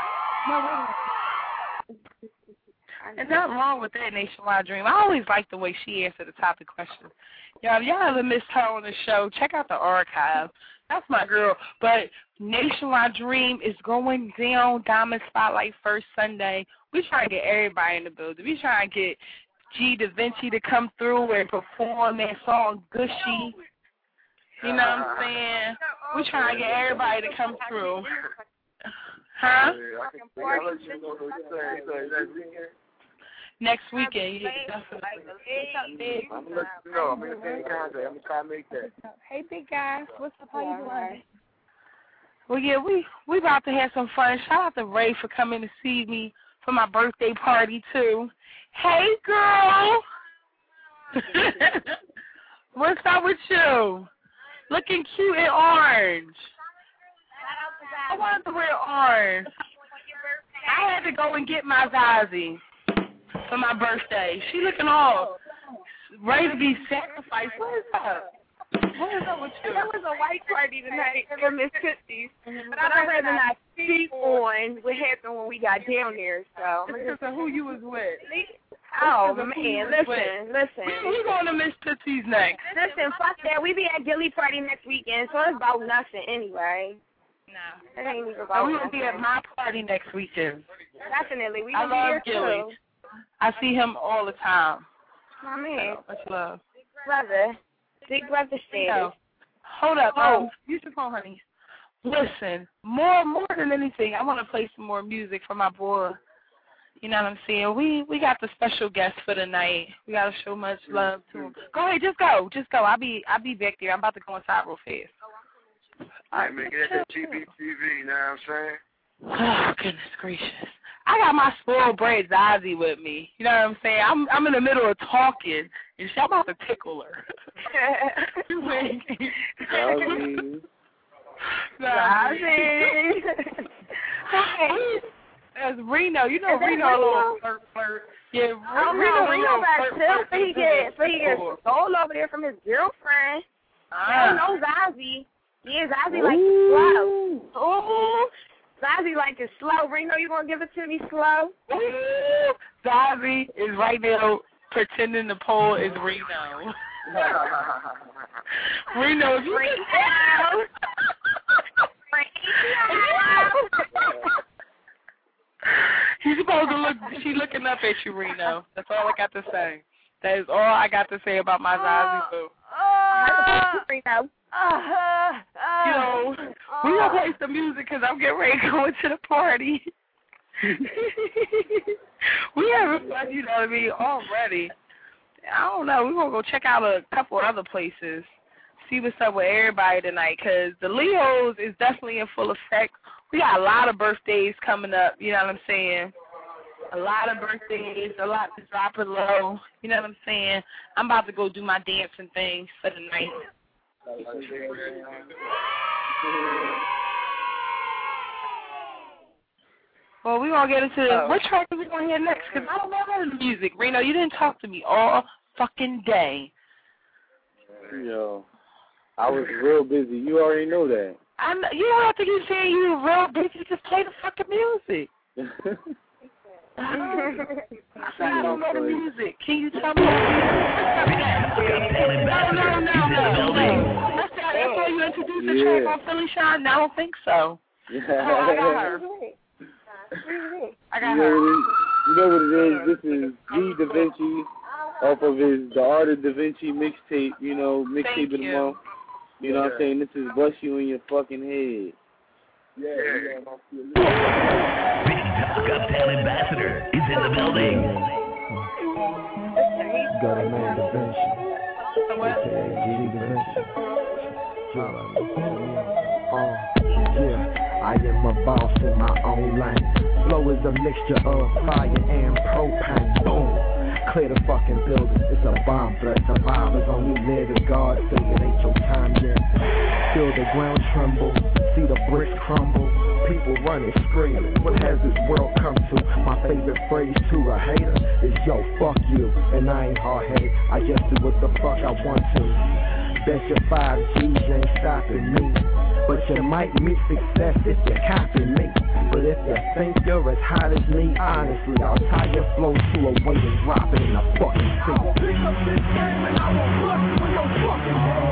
And nothing wrong with that, Nationwide Dream. I always like the way she answered the topic question. Y'all, if y'all ever missed her on the show, check out the archive. That's my girl. But Nationwide Dream is going down, Diamond Spotlight first Sunday. We trying to get everybody in the building. We trying to get G Da Vinci to come through and perform that song Gushy. You know what I'm saying? We trying to get everybody to come through. Huh? Next weekend, yeah. I'm going to let you know. I'm going to stay in contact. I'm going to try to make that. Hey, big guy. What's up? How you doing? Well, yeah, we about to have some fun. Shout out to Ray for coming to see me for my birthday party, too. Hey, girl. What's up with you? Looking cute in orange. I wanted to wear orange. I had to go and get my Zazie for my birthday. She looking all ready to be sacrificed. What is up? What is up with you? There was a white party tonight for Miss Tootsie's, but I'd rather not speak on what happened when we got down there. So because of who you was with. Oh man, listen. We going to Miss Tootsie's next. Listen, fuck that. We be at Gilly party next weekend, so it's about nothing anyway. No, it ain't even about. We gonna be at my party next weekend. Definitely, we I gonna love be there Gilly. too. I see him all the time. My man, much love. Big brother status. Hold up. Use your phone, honey. Listen, more than anything, I want to play some more music for my boy. You know what I'm saying? We got the special guest for the night. We got to show much love to him. Go ahead, just go. I'll be back there. I'm about to go inside real fast. All right, man, get that GBTV, you know what I'm saying? Oh, goodness gracious. I got my spoiled brat Zazie with me. You know what I'm saying? I'm in the middle of talking, and I'm about to tickle her. Zazie. As Reno, you know Reno a little flirt. Yeah, Reno got chill, so he gets stole over there from his girlfriend. I don't know Zazie. Yeah, Zazie like it slow. Ooh. Zazie like it slow. Reno, you gonna give it to me slow? Ooh. Zazie is right now pretending the pole is Reno. Reno. He's supposed to look. She's looking up at you, Reno. That's all I got to say. That is all I got to say about my Zazie boo. Reno. You know, we gonna play some music because I'm getting ready to go into the party. We having fun, you know what I mean, already. I don't know. We're going to go check out a couple other places, see what's up with everybody tonight, because the Leos is definitely in full effect. We got a lot of birthdays coming up, you know what I'm saying? A lot of birthdays, a lot to drop it low, you know what I'm saying? I'm about to go do my dancing thing for the night. Well, we're going to get into what track are we going to hear next? Because I don't know about the music. Reno, you didn't talk to me all fucking day. Yo, I was real busy. You already know that. You don't have to keep saying you were real busy. Just play the fucking music. I said I don't know the music. Can you tell me? No. That's why you introduced the track on Philly Shine? No, I don't think so. I got her. You know what it is? This is G Da Vinci off of The Art of Da Vinci mixtape, you know, mixtape of the month. You know what I'm saying? This is Bust You in Your Fucking Head. Big Talk Uptown Ambassador is in the building. Got a man Da Vinci. G Da Vinci. I am a boss in my own lane. Flow is a mixture of fire and propane. Boom. Clear the fucking building. It's a bomb threat. Survivors only live if God say it ain't your time yet. Feel the ground tremble. See the bricks crumble. People running, screaming. What has this world come to? My favorite phrase to a hater is yo, fuck you. And I ain't hard-headed. I just do what the fuck I want to. Bet your 5 G's ain't stopping me. But you might meet success if you copy me. But if you think you're as hot as me, honestly, I'll tie your flow to a weight and drop it in a fucking sea. I will pick up this game and I will fuck you with no fucking ball.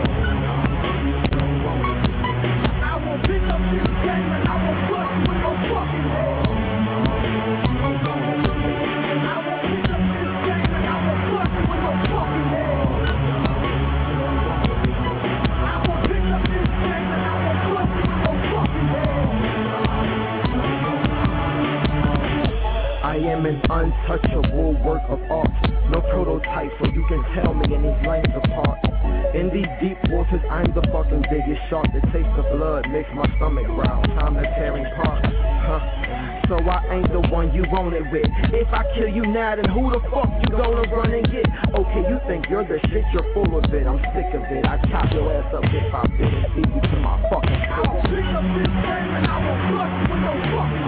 I will pick up this game and I will fuck you with no fucking ball. I will pick up this game and I will fuck you with no fucking ball. I will pick up this game and I will fuck you with no fucking ball. I am an untouchable work of art. No prototype, so you can tell me in these lanes apart. Deep waters, I'm the fucking biggest shark. The taste of blood makes my stomach growl. Time to tearing apart, So I ain't the one you want it with. If I kill you now, then who the fuck you gonna run and get? Okay, you think you're the shit, you're full of it. I'm sick of it. I chop your ass up if I fit it. Feed you to my fucking foot. I will pick up this game and I will flush with no fucking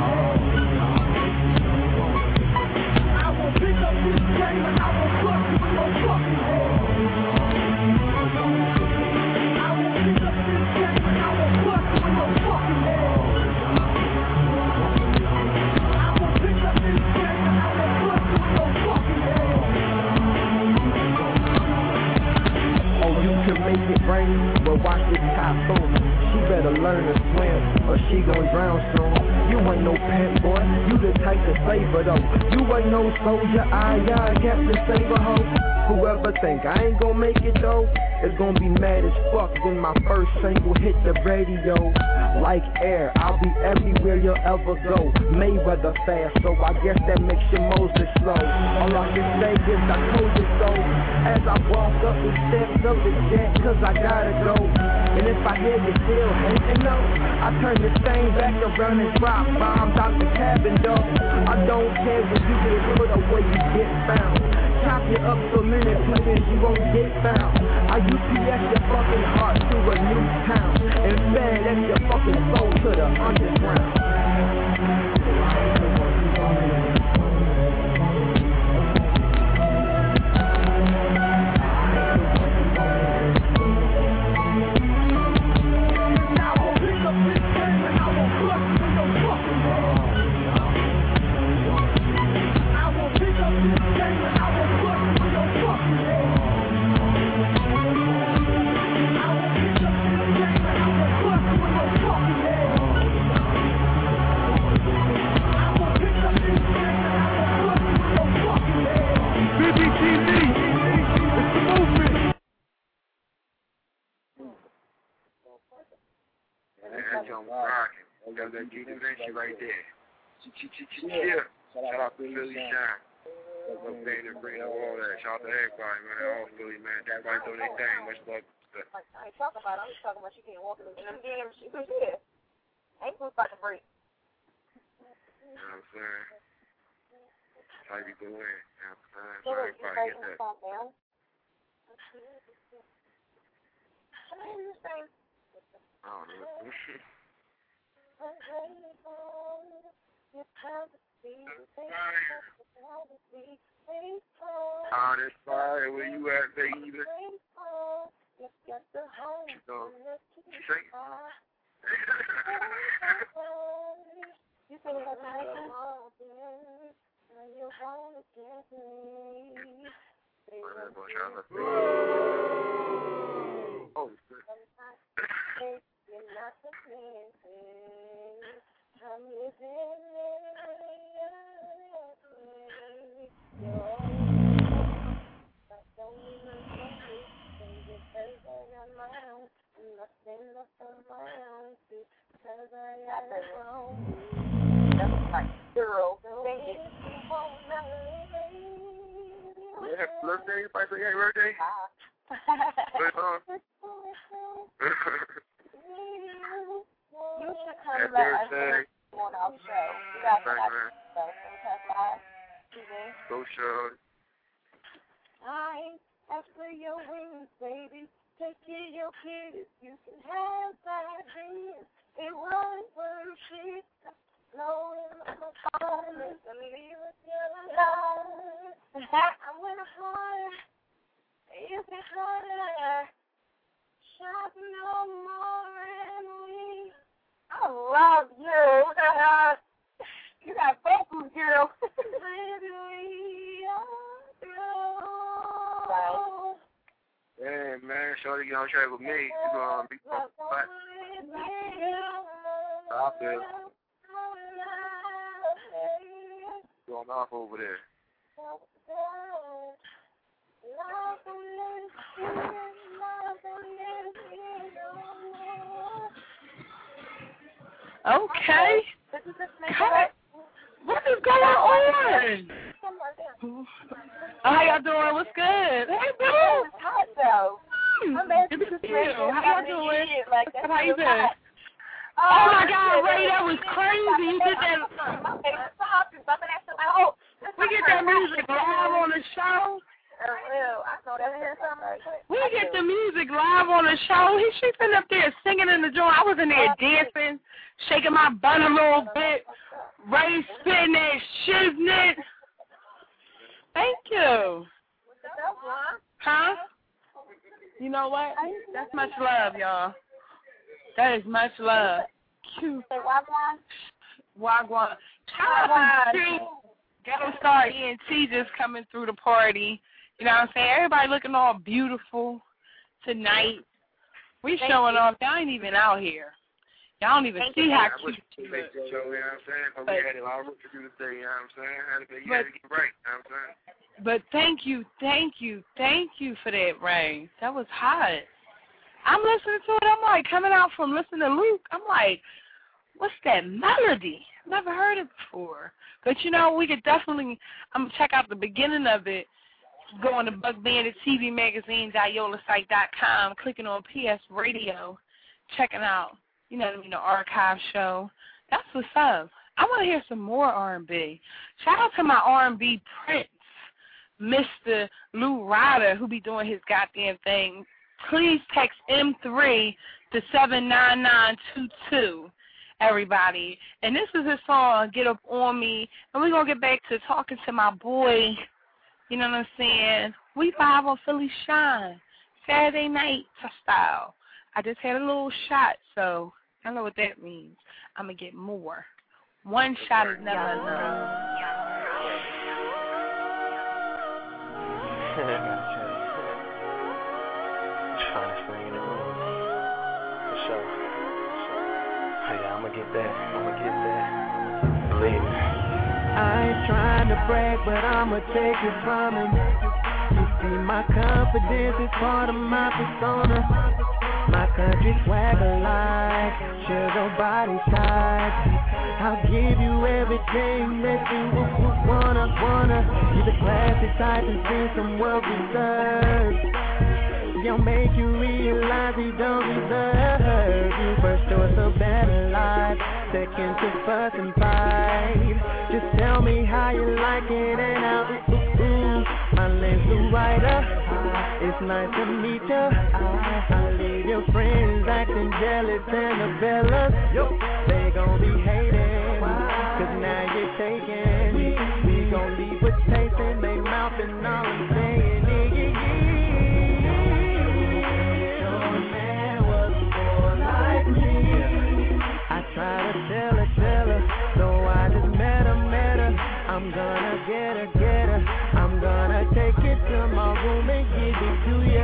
I will pick up this game and I will flush with no fucking make it rain, but watch this typhoon. She better learn to swim, or she gon' drown soon. You ain't no pimp, boy, you the type to save her though. You ain't no soldier, I got to save a hoe. Whoever think I ain't gon' make it though, is gon' be mad as fuck when my first single hit the radio. Like air, I'll be everywhere you'll ever go. Mayweather fast, so I guess that makes your Moses slow. All I can say is I told you so. As I walk up the steps of the jet, cause I gotta go. And if I hear you still hating though, I turn this thing back around and drop bombs out the cabin door. I don't care where you get put or where you get found. Chop you up so many places you won't get found. I UPS your fucking heart to a new town and FedEx your fucking soul to the underground. Got that G Dimension right there. Yeah. Shout out to Philly Shine. Up there to bring up all that. Shout out to everybody, man. All Philly, man. Everybody doing their thing. Much love. I ain't talking about it. I'm just talking about you can't walk in them damn shit. Yeah. Ain't supposed about to break. You know what I'm saying? That's how you go in. So everybody get that. I don't know. Honest fire, where you at, baby? You know, sing. Oh, shit. I'm living happy birthday. Everybody say happy birthday. You should come back on our show. You got to go show. I ask for your wings, baby. Take care of your kids. You can have that dream. It won't worth it. Blow in my phone and leave it till alone. I'm gonna fly. You can fly. Shop no more and we. I love you. You got vocals, girl. Hey, man, shorty get on track with me. You gonna be flat. I feel going off over there. Okay. What is going on? How y'all doing? What's good? Hey, boo. It's hot, though. Good to see you. How you doing? How you doing? Oh my God, Ray, that was crazy. You did that. We get that music live on the show. We get the music live on the show. She's been up there singing in the joint. I was in there dancing, shaking my butt a little bit. Ray spitting that shiznit. Thank you. Huh? You know what? That's much love, y'all. That is much love. Cute. Wagwan. Shout out to Ghetto Star ENT just coming through the party. You know what I'm saying? Everybody looking all beautiful tonight. We showing off. Y'all ain't even out here. Y'all don't even see how cute you look. You know what I'm saying? But we had a lot of work to do today, you know what I'm saying? You had to get right, you know what I'm saying? But thank you for that, Ray. That was hot. I'm listening to it. I'm like, coming out from listening to Luke, I'm like, what's that melody? Never heard it before. But, you know, we could definitely, I'm going to check out the beginning of it, going to Buck Bandit TV Magazine.yolasite.com, clicking on PS Radio, checking out, you know what I mean, the archive show. That's what's up. I want to hear some more R&B. Shout out to my R&B prince, Mr. Lou Ryder, who be doing his goddamn thing. Please text M3 to 79922, everybody. And this is his song, Get Up On Me. And we're going to get back to talking to my boy, you know what I'm saying? We vibe on Philly Shine, Saturday night style. I just had a little shot, so I know what that means. I'm going to get more. One shot is never enough. Finest thing in the room. For sure. Oh yeah, I'ma get that. Believe me. I ain't trying to brag, but I'ma take it from him. You see, my confidence is part of my persona. My country swagger like sugar body type. I'll give you everything that you would wanna. You're the classic type and see some world reserves. You'll make you realize he don't deserve you. First choice of better life, second to fuss and fight. Just tell me how you like it and I'll my name's Lou Ryder. It's nice to meet ya. I leave your friends acting jealous and the fellas, they gon' be hating, cause now you're taking. We gon' leave a taste in their mouth and all I'm saying. Try to tell her, so I just met her. I'm gonna get her. I'm gonna take it to my room and give it to ya.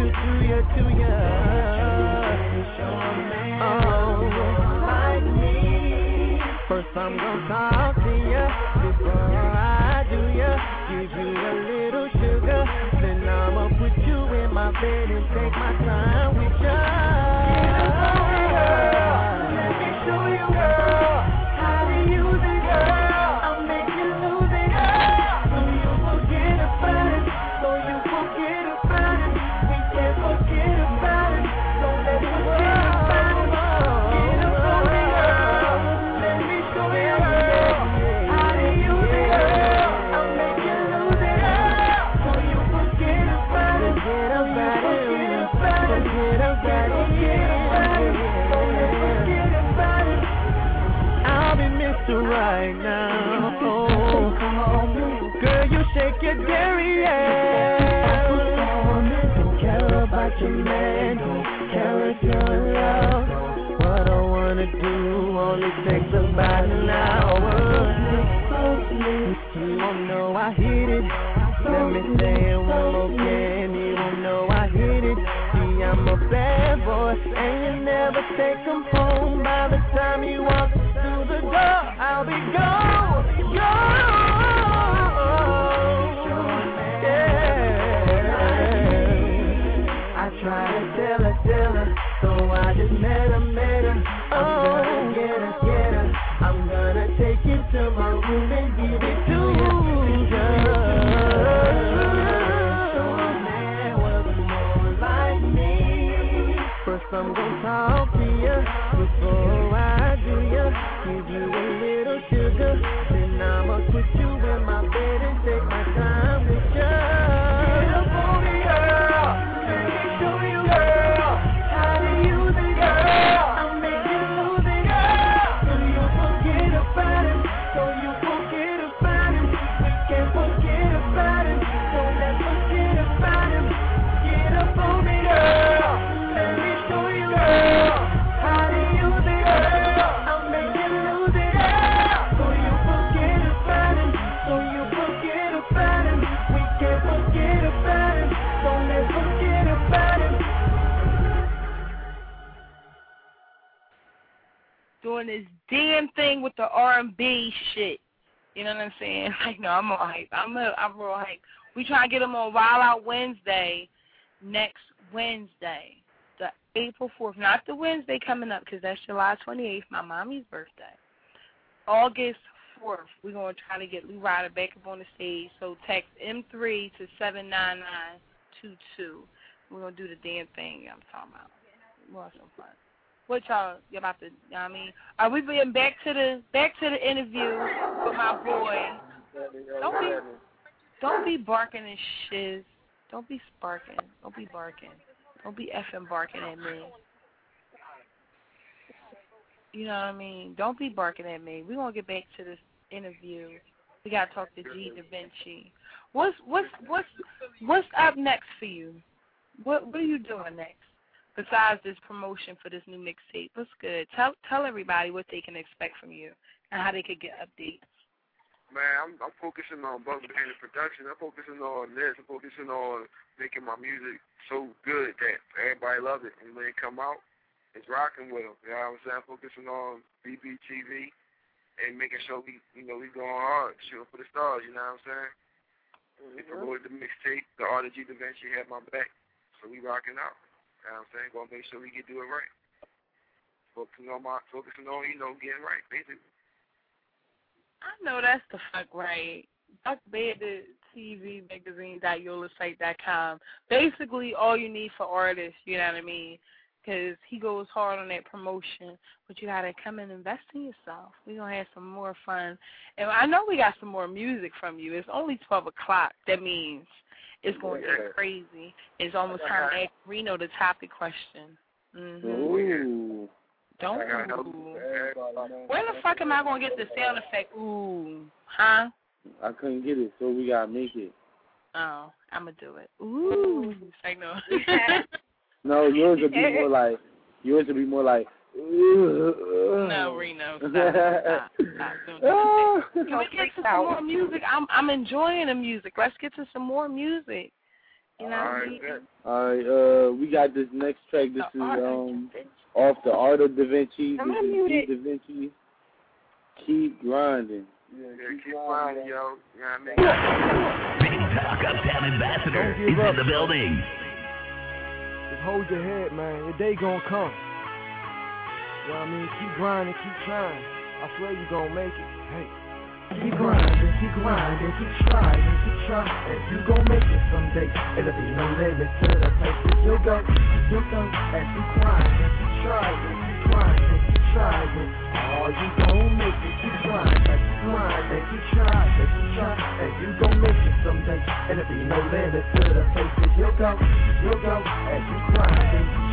Oh, like me. First I'm gonna talk to ya before I do ya. Give you a little sugar, then I'ma put you in my bed and take my time with ya. Show you, girl, how to use it, girl. I'll make you lose it, so you forget about it. We can't forget about it. Don't let me forget about it. Get up on me, girl. Let me show you, girl, how to use it, girl. I'll make you lose it, so you forget about it. Forget about it. I'll be Mr. Right now. Oh, girl, you shake your derriere. Don't care about your man, don't care if you're in love. What I wanna do only takes about an hour. You won't know I hit it. Let me say it one more again. You won't know I hit it. See, I'm a bad boy, and you never take him home. By the time you walk through the door, I'll be gone. Yeah. I try to tell her, so I just met her. I'm gonna get her. I'm gonna take you to my room and give it to you. So a man was more like me. I'm gon' talk to ya before I do ya. Give you a little sugar, then I'ma put you in my bed and take my time with ya. Get up on me, girl. Let me show you, girl, how to use it, girl. I'll make you lose it, girl. So you forget about it. So you forget about it. We can't forget about it. So let's forget about it. Get up on me, girl. Let me show you, girl, how to use it, girl. I'll make you lose it, girl. So you forget about it. So you forget about it. We can't forget about it. So let's forget about it. Doing this damn thing with the R&B shit. You know what I'm saying? Like, no, I'm all hype. I'm real hype. We try to get them on Wild Out Wednesday next Wednesday, the April 4th. Not the Wednesday coming up, because that's July 28th, my mommy's birthday. August 4th, we're going to try to get Lee Ryder back up on the stage. So text M3 to 79922. We're going to do the damn thing I'm talking about. We'll have some fun. What y'all about to, you know what I mean? Are we being back to the interview with my boy? Don't be barking and shiz. Don't be sparking. Don't be barking. Don't be effing barking at me. You know what I mean? Don't be barking at me. We're gonna get back to this interview. We gotta talk to G Da Vinci. What's up next for you? What are you doing next? Besides this promotion for this new mixtape, what's good? Tell everybody what they can expect from you and how they could get updates. Man, I'm focusing on Buck Band production. I'm focusing on this. I'm focusing on making my music so good that everybody loves it. And when it come out, it's rocking with them. You know what I'm saying? I'm focusing on BBTV and making sure we going hard, shooting for the stars. You know what I'm saying? We promoted the mixtape. The art of G Da Vinci had my back, so we rocking out. You know what I'm saying? Gonna make sure we can do it right. Focusing on getting right, basically. I know that's the fuck right. BuckBandTVMagazine.yolasite.com. Basically, all you need for artists, you know what I mean? Because he goes hard on that promotion, but you got to come and invest in yourself. We're going to have some more fun. And I know we got some more music from you. It's only 12 o'clock. That means it's going to get crazy. It's almost time to ask Reno the topic question. Ooh. Don't ooh. Where the fuck am I going to get the sound effect? Ooh. Huh? I couldn't get it, so we got to make it. Oh, I'm going to do it. Ooh. Like, no. No, yours would be more like, No, Reno, stop. Can we get to some more music? I'm enjoying the music. Let's get to some more music. You know what I mean? All right, we got this next track. This is off the Art of Da Vinci. This is G Da Vinci. Keep grinding. Yeah, keep grinding, yo. You know what I mean? Big Talk Uptown Ambassador is in the building. Just hold your head, man. Your day gonna come. You know what I mean? Keep grinding, keep trying. I swear you gonna make it. Hey. Keep grinding, keep trying, keep trying. You gon' make it someday. And there'll be no limit to the places you'll go. You'll go as you grind, keep trying, keep trying. Oh, you gon' make it, keep grinding, keep trying. And you gon' make it someday. And there'll be no limit to the places you'll go. You'll go as you grind, keep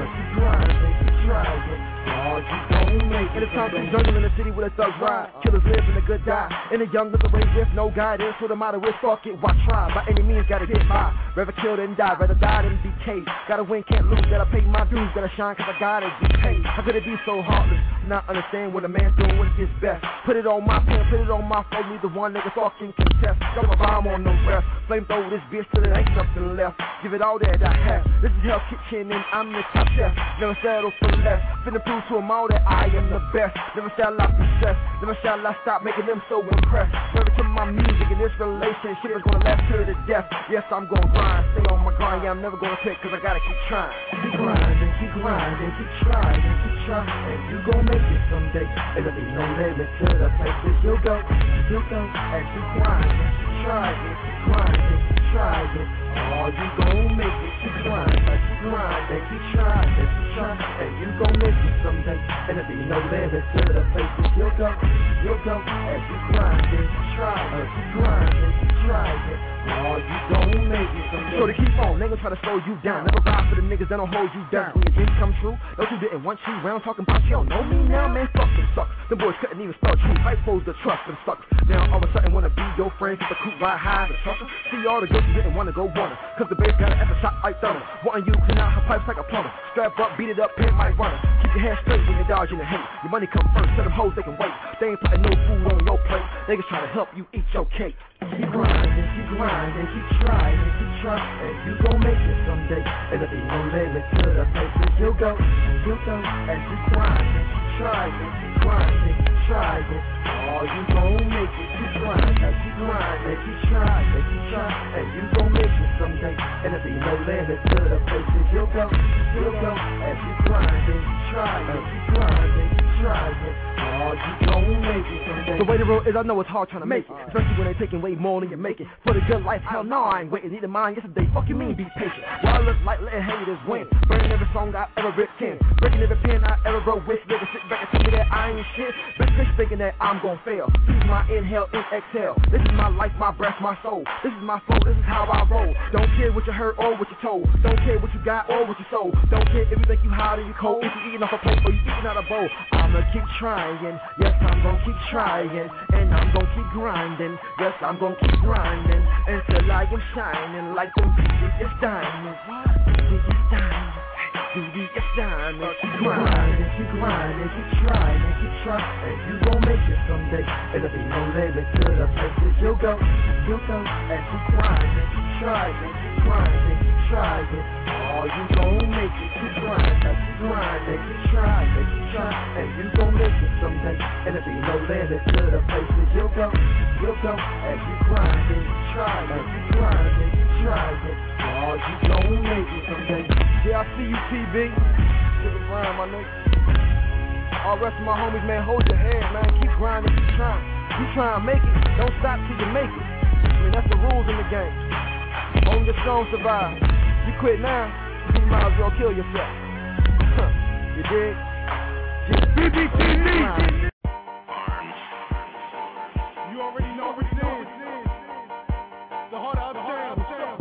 trying. Oh, you gon' make it. It's time to jungle in the city with a thug ride. Killers live and the good die. And the young look away with no guidance. So the motto is fuck it, why try? By any means, gotta get by. Rather kill than die, rather die than decay. Gotta win, can't lose, gotta pay my dues. Gotta shine, cause I gotta be paid. How could it be so heartless? Not understand what a man's doing when it's his best. Put it on my pen, put it on my phone. Neither one nigga fucking contest. Drop a bomb on no breath. Flame throw this bitch till there ain't something left. Give it all that I have. This is Hell's Kitchen and I'm the top chef. Never settle for less. Finna prove to them all that I am the best. Never shall I be stressed. Never shall I stop making them so impressed. Never to my music and this relationship is gonna last to the death. Yes, I'm gonna grind. Stay on my grind. Yeah, I'm never gonna quit cause I gotta keep trying. Keep grinding, keep trying. And you gon' make it someday. And there'll be no limit to the places you'll go. You'll go as you grind. Keep trying. Oh, you gon' make it, keep grinding, keep grinding, keep trying, and you gon' make it someday. And there'll be no limit to the places you'll go as you grind and keep trying, keep grinding, keep trying. Oh, you gon' make it someday. So to keep on, they gon' try to slow you down. Never ride for the niggas that don't hold you down. When your dreams come true, don't you didn't want you round talking about you don't know me now, man. Fuck them sucks. Them boys couldn't even start you. Hype foes the trust them sucks. Now all of a sudden wanna be your friend, get the coupe ride high, the trucker. See all the girls who didn't wanna go runner, cause the bass got an effort shot like thunder. Wanting you clean out her pipes like a plumber. Strap up, beat it up, pimp like runner. Keep your head straight when you're dodging the hate. Your money come first, tell them hoes they can wait. They ain't putting no food on your plate. They just trying to help you eat your cake. Keep grinding, keep trying, and you gon' make it someday. And there'll be no limit to the places you'll go as you grind and keep trying, keep grinding, keep trying. Oh, you gon' make it, keep grinding, keep trying, and you gon' make it someday. And there'll be no limit to the places you'll go as you grind and keep trying, keep grinding, keep trying. Oh, you gon' make it someday. The way the road is, I know it's hard trying to make it, especially when they taking way more than you make it. For the good life, hell no, I ain't waiting. Need a mind yesterday, fuck you mean, be patient. Y'all look like letting haters win. Burning every song I ever ripped in, breaking every pen I ever wrote with. Nigga sit back and tell me that I ain't shit. Bitch thinking that I'm gon' fail. This is my inhale and exhale. This is my life, my breath, my soul. This is my flow, this is how I roll. Don't care what you heard or what you told. Don't care what you got or what you sold. Don't care if you think you hot or you cold. If you eating off a plate or you eating out a bowl. I'ma keep trying, yes I'm gon' keep trying, and I'm gon' keep grinding. Yes I'm gon' keep grinding until I am shining like them BBS diamonds. BBS diamonds. BBS diamonds. Keep grinding, keep trying, and you gon' make it someday. And there'll be no limit to the places you'll go as you grinding, keep trying, keep trying. Oh, you gon' make it, keep grinding, keep trying, and you gon' make it someday. And there'll be no limit to the places you'll go as you grinding, keep trying. Oh, you gon' make it someday. Yeah, I see you, TB. Give it round, my nigga. All rest of my homies, man, hold your head, man. Keep grinding, keep trying. You try and make it, don't stop till you make it. I mean, that's the rules in the game. Only the strong survive. You quit now, you might as well kill yourself. You dig? BBTV. You already know what it is. The heart of uptown.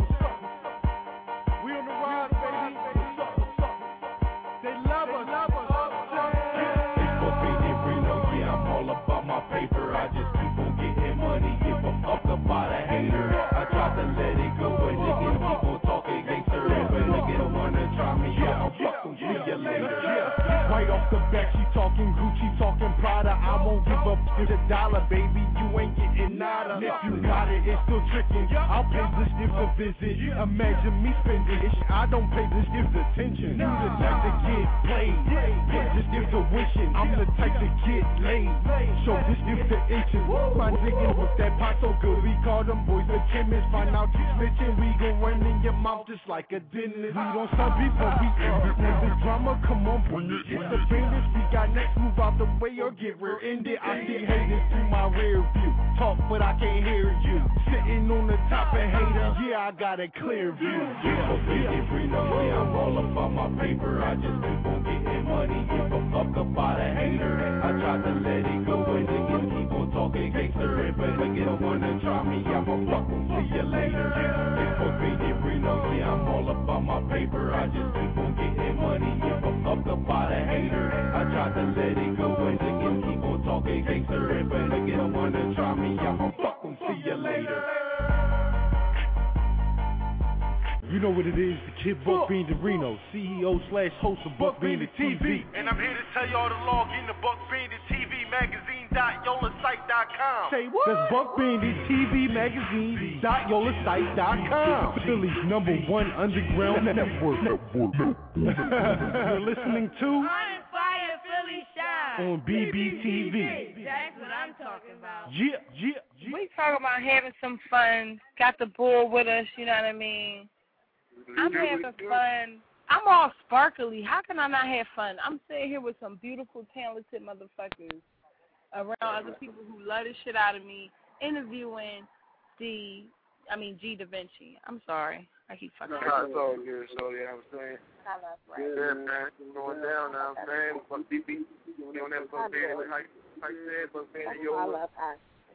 We on the rise, baby. What's up? They love us. It's for Benny Reno, yeah, I'm all about my paper. I just keep on getting money, give a fuck about a hater. I try to let it go, but niggas keep on talking gangster. But niggas wanna try me, yeah, I'm fucking see you later. Right off the bat, she talking Gucci, talking Prada. I won't give up to $1, baby. You ain't getting nada. If you got it, it's still tricking. I'll pay this gift a visit. Imagine me spending it. I don't pay this gift attention. You the type to get played. This gift a wishing. I'm the type to get laid. Show this gift to inches. My nigga with that pot so good. We call them boys the chemists. Find out you snitching. We gon' run in your mouth just like a dentist. We don't stop before we end. When this drama come on, bring it. It's the business we got next, move out the way or get rear-ended. I see haters through my rear view. Talk, but I can't hear you. Sitting on the top of haters, yeah, I got a clear view. Yeah, I'm all about my paper. I just keep on getting money, give a fuck about a hater. I try to let it go, but niggas keep on talking gangster. But niggas wanna try me, I'ma fucking see you later. It's for Benny Reno, yeah, I'm all about my paper. I just keep on getting money, give a fuck about a hater. I try to let it go, but niggas keep on talking gangster. But niggas wanna try me, I'ma fucking see you later. You know what it is, the kid Buck Bean DeRino, CEO/host of Buck Bean the TV. And I'm here to tell y'all to log in to Buck Bean the TV magazine.yolasite.com. Say what? That's Buck Bean the TV magazine.yolasite.com. Philly's #1 underground network. You're listening to On Fire Philly Shine on BBTV. That's what I'm talking about. Yeah. We talking about having some fun. Got the bull with us, you know what I mean? I'm having fun. I'm all sparkly. How can I not have fun? I'm sitting here with some beautiful, talented motherfuckers around other people who love the shit out of me, interviewing the G Da Vinci. I'm sorry. I keep fucking up. It's all good, so yeah, I'm saying. Yeah, man, it's going down now, I'm saying. But BB, you don't have Buck Benny, like I said, Buck Benny, I love her.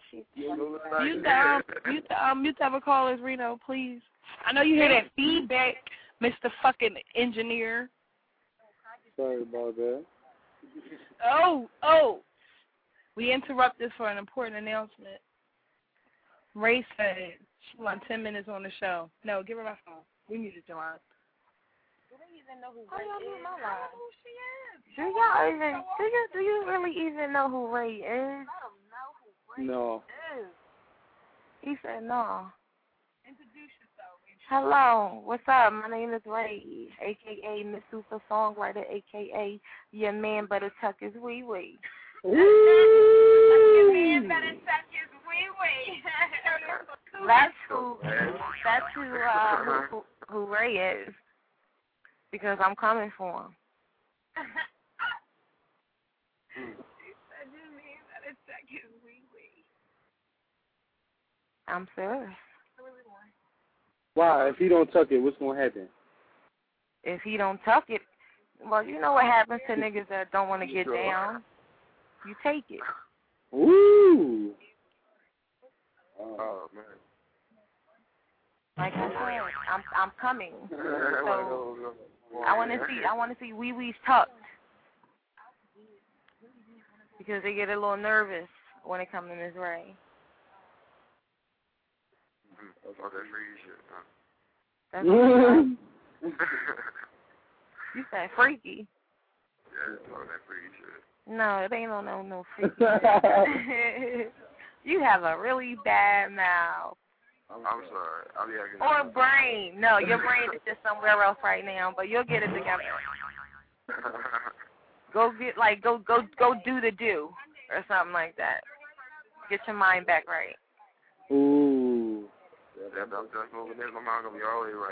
Mute have a callers, Reno, please. I know you hear that feedback, Mr. fucking engineer. Sorry about that. Oh. We interrupted for an important announcement. Ray said she wants 10 minutes on the show. No, give her my phone. We muted your line. Do they even know who Ray is? Do you really even know who Ray is? I don't know who Ray No. is. He said no. Introduce yourself. Hello, what's up? My name is Ray, a.k.a. Miss Super Songwriter, a.k.a. Your Man Better Tuck His Wee Wee. Your man better tuck his wee wee. That's who Ray is. Because I'm coming for him. I'm serious. Why? If he don't tuck it, what's gonna happen? If he don't tuck it, well, you know what happens to niggas that don't want to get down. You take it. Ooh. Oh man. Like I said, I'm coming. So I want to see wee wees tucked because they get a little nervous when it comes to Miss Ray. That's all that free shit, huh? That's what you said. You said freaky. Yeah, it's all that free shit. No, it ain't no freaky shit. You have a really bad mouth. I'm sorry. I'll be acting. Or brain. No, your brain is just somewhere else right now, but you'll get it together. Go do the do or something like that. Get your mind back right. Ooh. Yeah, I'm just moving this. My mind gonna be all the way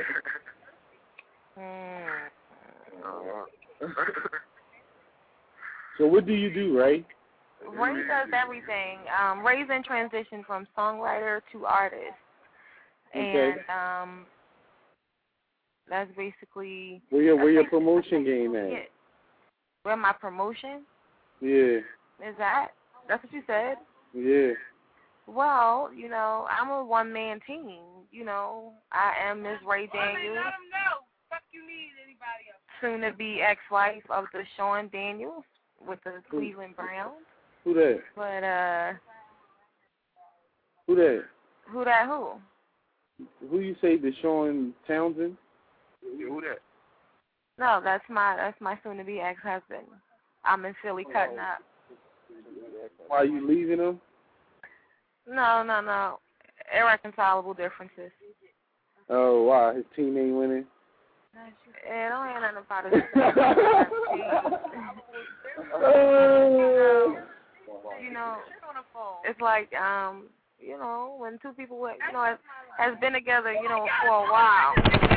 right. So what do you do, Ray? Ray does everything. Ray's in transition from songwriter to artist. Okay. And that's basically... Where your promotion game at? Where my promotion? Yeah. Is that? That's what you said? Yeah. Well, you know, I'm a one-man team. You know, I am Ms. Ray Daniels. Let them know. Fuck you need anybody else. Soon-to-be ex-wife of the Sean Daniels with the Cleveland Browns. Who that? But, Who that? Who that who? Who you say, Deshaun Townsend? Yeah, who that? No, that's my soon-to-be ex-husband. I'm in Philly cutting up. Why are you leaving him? No. Irreconcilable differences. Oh, why? His team ain't winning? It don't have nothing about it. You know, it's like, you know, when two people, you know, has been together, you know, for a while.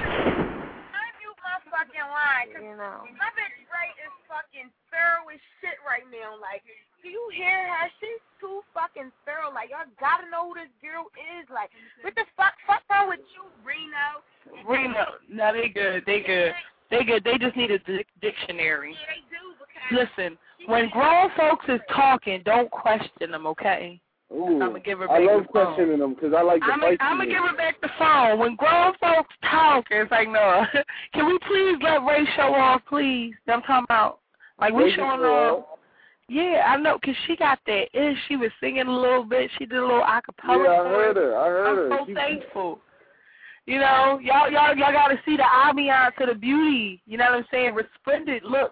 Fucking line. You know. My bitch Ray is fucking thorough as shit right now. Like, do you hear her? She's too fucking thorough. Like, y'all gotta know who this girl is. Like, what the fuck wrong with you, Reno? No, they good. They just need a dictionary. Yeah, they do. Because listen, when grown folks is talking, don't question them, okay? Ooh, I'm gonna give her back I love the phone. questioning them because I like to fight. I'm gonna give her back the phone. When grown folks talk, it's like, no. Can we please let Ray show off, please? I'm talking about, like, we showing off. Yeah, I know, because she got that ish. She was singing a little bit. She did a little acapella. Yeah, I heard her. I'm so thankful. You know, y'all got to see the ambiance of the beauty. You know what I'm saying? Resplendent looks.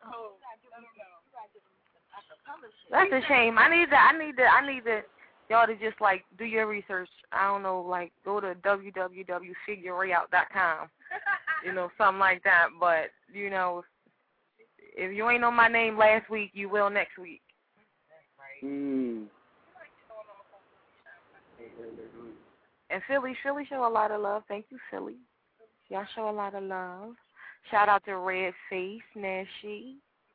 That's a shame. I need to y'all to just like do your research. I don't know, like go to www.figureout.com. You know, something like that. But you know, if you ain't know my name last week, you will next week. And Philly show a lot of love. Thank you, Philly. Y'all show a lot of love. Shout out to Red Face, Nashi.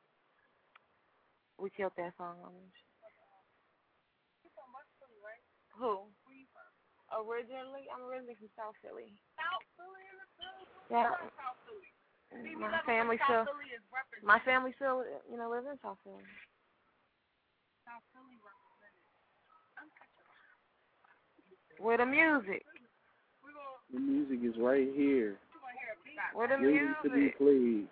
We killed that song on this. Who? originally from South Philly. South Philly in the Philly? Yeah. South Philly. My family still lives in South Philly. South Philly represented. Where the music? The music is right here. Where the waiting music? to be played.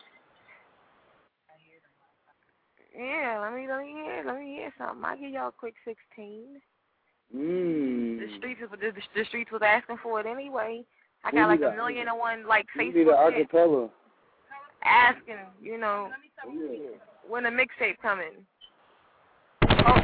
Yeah, let me hear something. I'll give y'all a quick 16. The streets was asking for it anyway. I got like 1,000,001 like Facebook. You need an acapella. Asking, when the mixtape coming. Oh.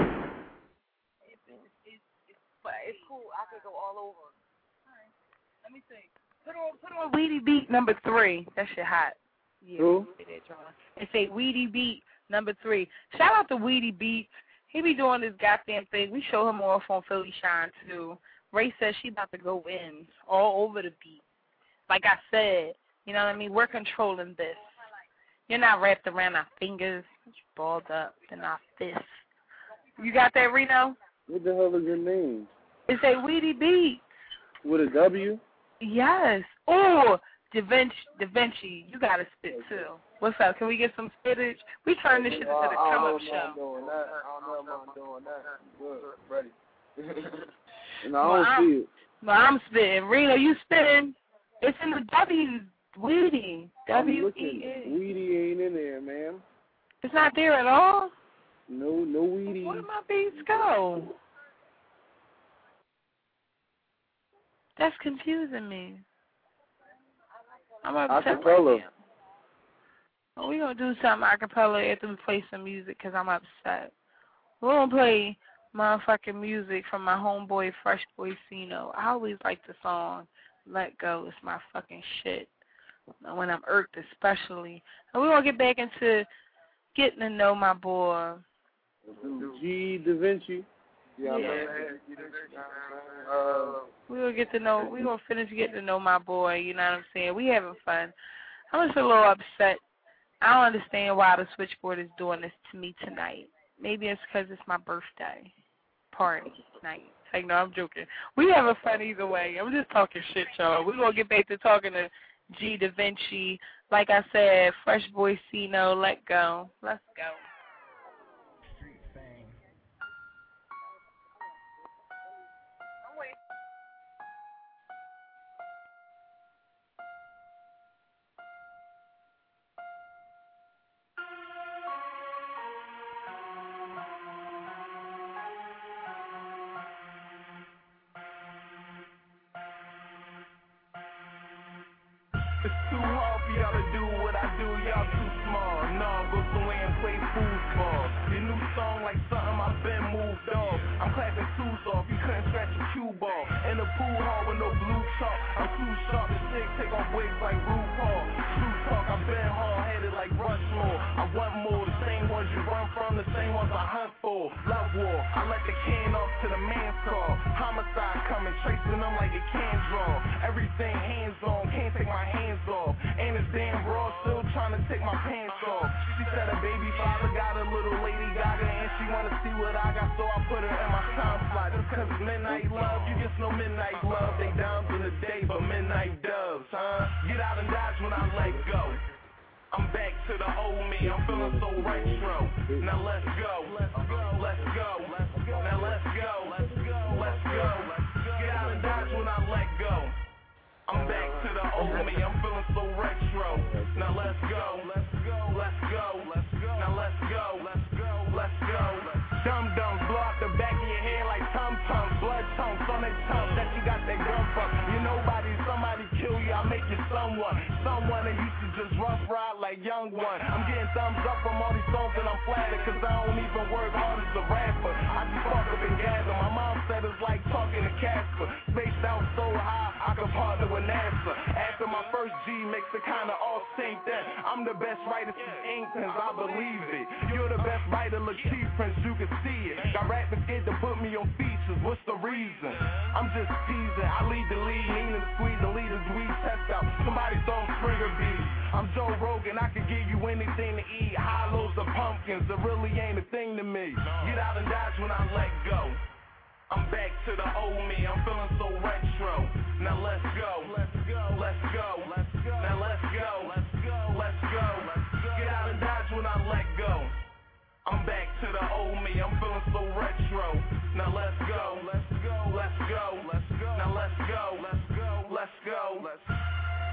It's cool. I could go all over. All right. Let me see. Put on Weedy Beat number 3. That shit hot. Yeah. Who? It say Weedy Beat number 3. Shout out to Weedy Beat. He be doing this goddamn thing. We show him off on Philly Shine too. Ray says she about to go in all over the beat. Like I said, you know what I mean? We're controlling this. You're not wrapped around our fingers. You're balled up in our fists. You got that, Reno? What the hell is your name? It's a Weedy Beat. With a W? Yes. Oh, Da Vinci. You got to spit too. What's up? Can we get some spittage? We turn this shit into the come-up show. I don't know if I'm doing that. Good. Ready. No, I don't see it. No, I'm spitting. Reno, you spitting. It's in the W. Weedy. W-E-E. Weedy ain't in there, man. It's not there at all? No Weedy. Where did my beats go? That's confusing me. I'm upset right now. Oh, we're going to do something acapella after we play some music because I'm upset. We're going to play motherfucking music from my homeboy Fresh Boy Cino. I always like the song Let Go. It's my fucking shit. When I'm irked especially. And we're going to get back into getting to know my boy. G Da Vinci. Yeah. We're going to finish getting to know my boy, you know what I'm saying? We having fun. I'm just a little upset. I don't understand why the switchboard is doing this to me tonight. Maybe it's because it's my birthday party night. Like, no, I'm joking. We having fun either way. I'm just talking shit, y'all. We're going to get back to talking to G Da Vinci. Like I said, Fresh Boy Cino, Let Go. Let's go. It's too hard for y'all to do what I do, y'all too small. Nah, go somewhere and play foosball. Your new song like something I've been moved off. I'm clapping twos off, you couldn't scratch a cue ball. In a pool hall with no blue chalk. I'm too sharp to stick, take off wigs like RuPaul. True talk, I've been hard-headed like Rushmore. I want more, the same ones you run from, the same ones I hunt for. Love war, I let the can off to the man's call. Homicide coming, tracing them like a can draw. Everything hands on, can't take my hands off. And it's damn raw, still trying to take my pants off. She said her baby father got a little Lady Gaga, and she wanna see what I got, so I put her in my time slot. Just cause it's midnight love, you get no midnight love. They down for the day, but midnight doves, huh? Get out and dodge when I let go. I'm back to the old me, I'm feeling so retro. Now let's go, let's go, let's go. Now let's go, let's go, let's go. Get out and dodge when I let go. I'm back to the old me, I'm feeling so retro. Now let's go, let's go, let's go. Now let's go, let's go, let's go. Dum-dums blow out the back of your head like tum-tums. Blood tongues on their tongue that you got that gun from. You nobody, somebody kill you, I make you someone. Someone that used to just rough ride like young one. I'm getting thumbs up from all these songs and I'm flattered, cause I don't even work hard as a rapper. I just fuck up and gather. My mom said it's like talking to Casper. Spaced out so high, I could partner with NASA. After my first G makes it kinda all synced in. I'm the best writer since Inkpens, I believe it. You're the best writer, Latif Prince, you can see it. Got rappers scared to put me on features, what's the reason? I'm just teasing, I lead the lead, Nina squeeze the leaders, we test out. Somebody throw Springer beats. I'm Joe Rogan, I can give you anything to eat. Hollows or pumpkins, it really ain't a thing to me. Get out and dodge when I let go. I'm back to the old me, I'm feeling so retro. Now let's go, let's go, let's go, let's go. Now let's go, let's go, let's go. Get out of Dodge when I let go. I'm back to the old me, I'm feeling so retro. Now let's go, let's go, let's go, let's go. Now let's go, let's go, let's go, let's go.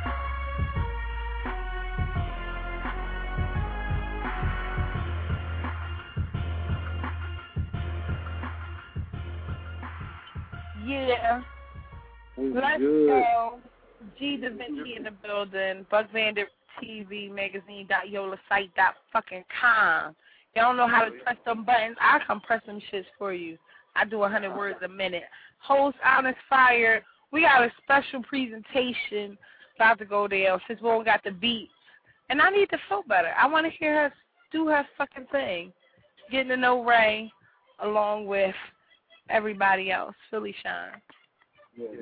Yeah. Let's go. G Da Vinci in the building. Buck Bandit TV magazine.yolasite.com. Y'all don't know how to press them buttons. I can press them shits for you. I do 100 words a minute. Host Honest Fire. We got a special presentation about to go there. Since we all got the beats. And I need to feel better. I want to hear her do her fucking thing. Getting to know Ray along with everybody else. Philly Shine. Yeah.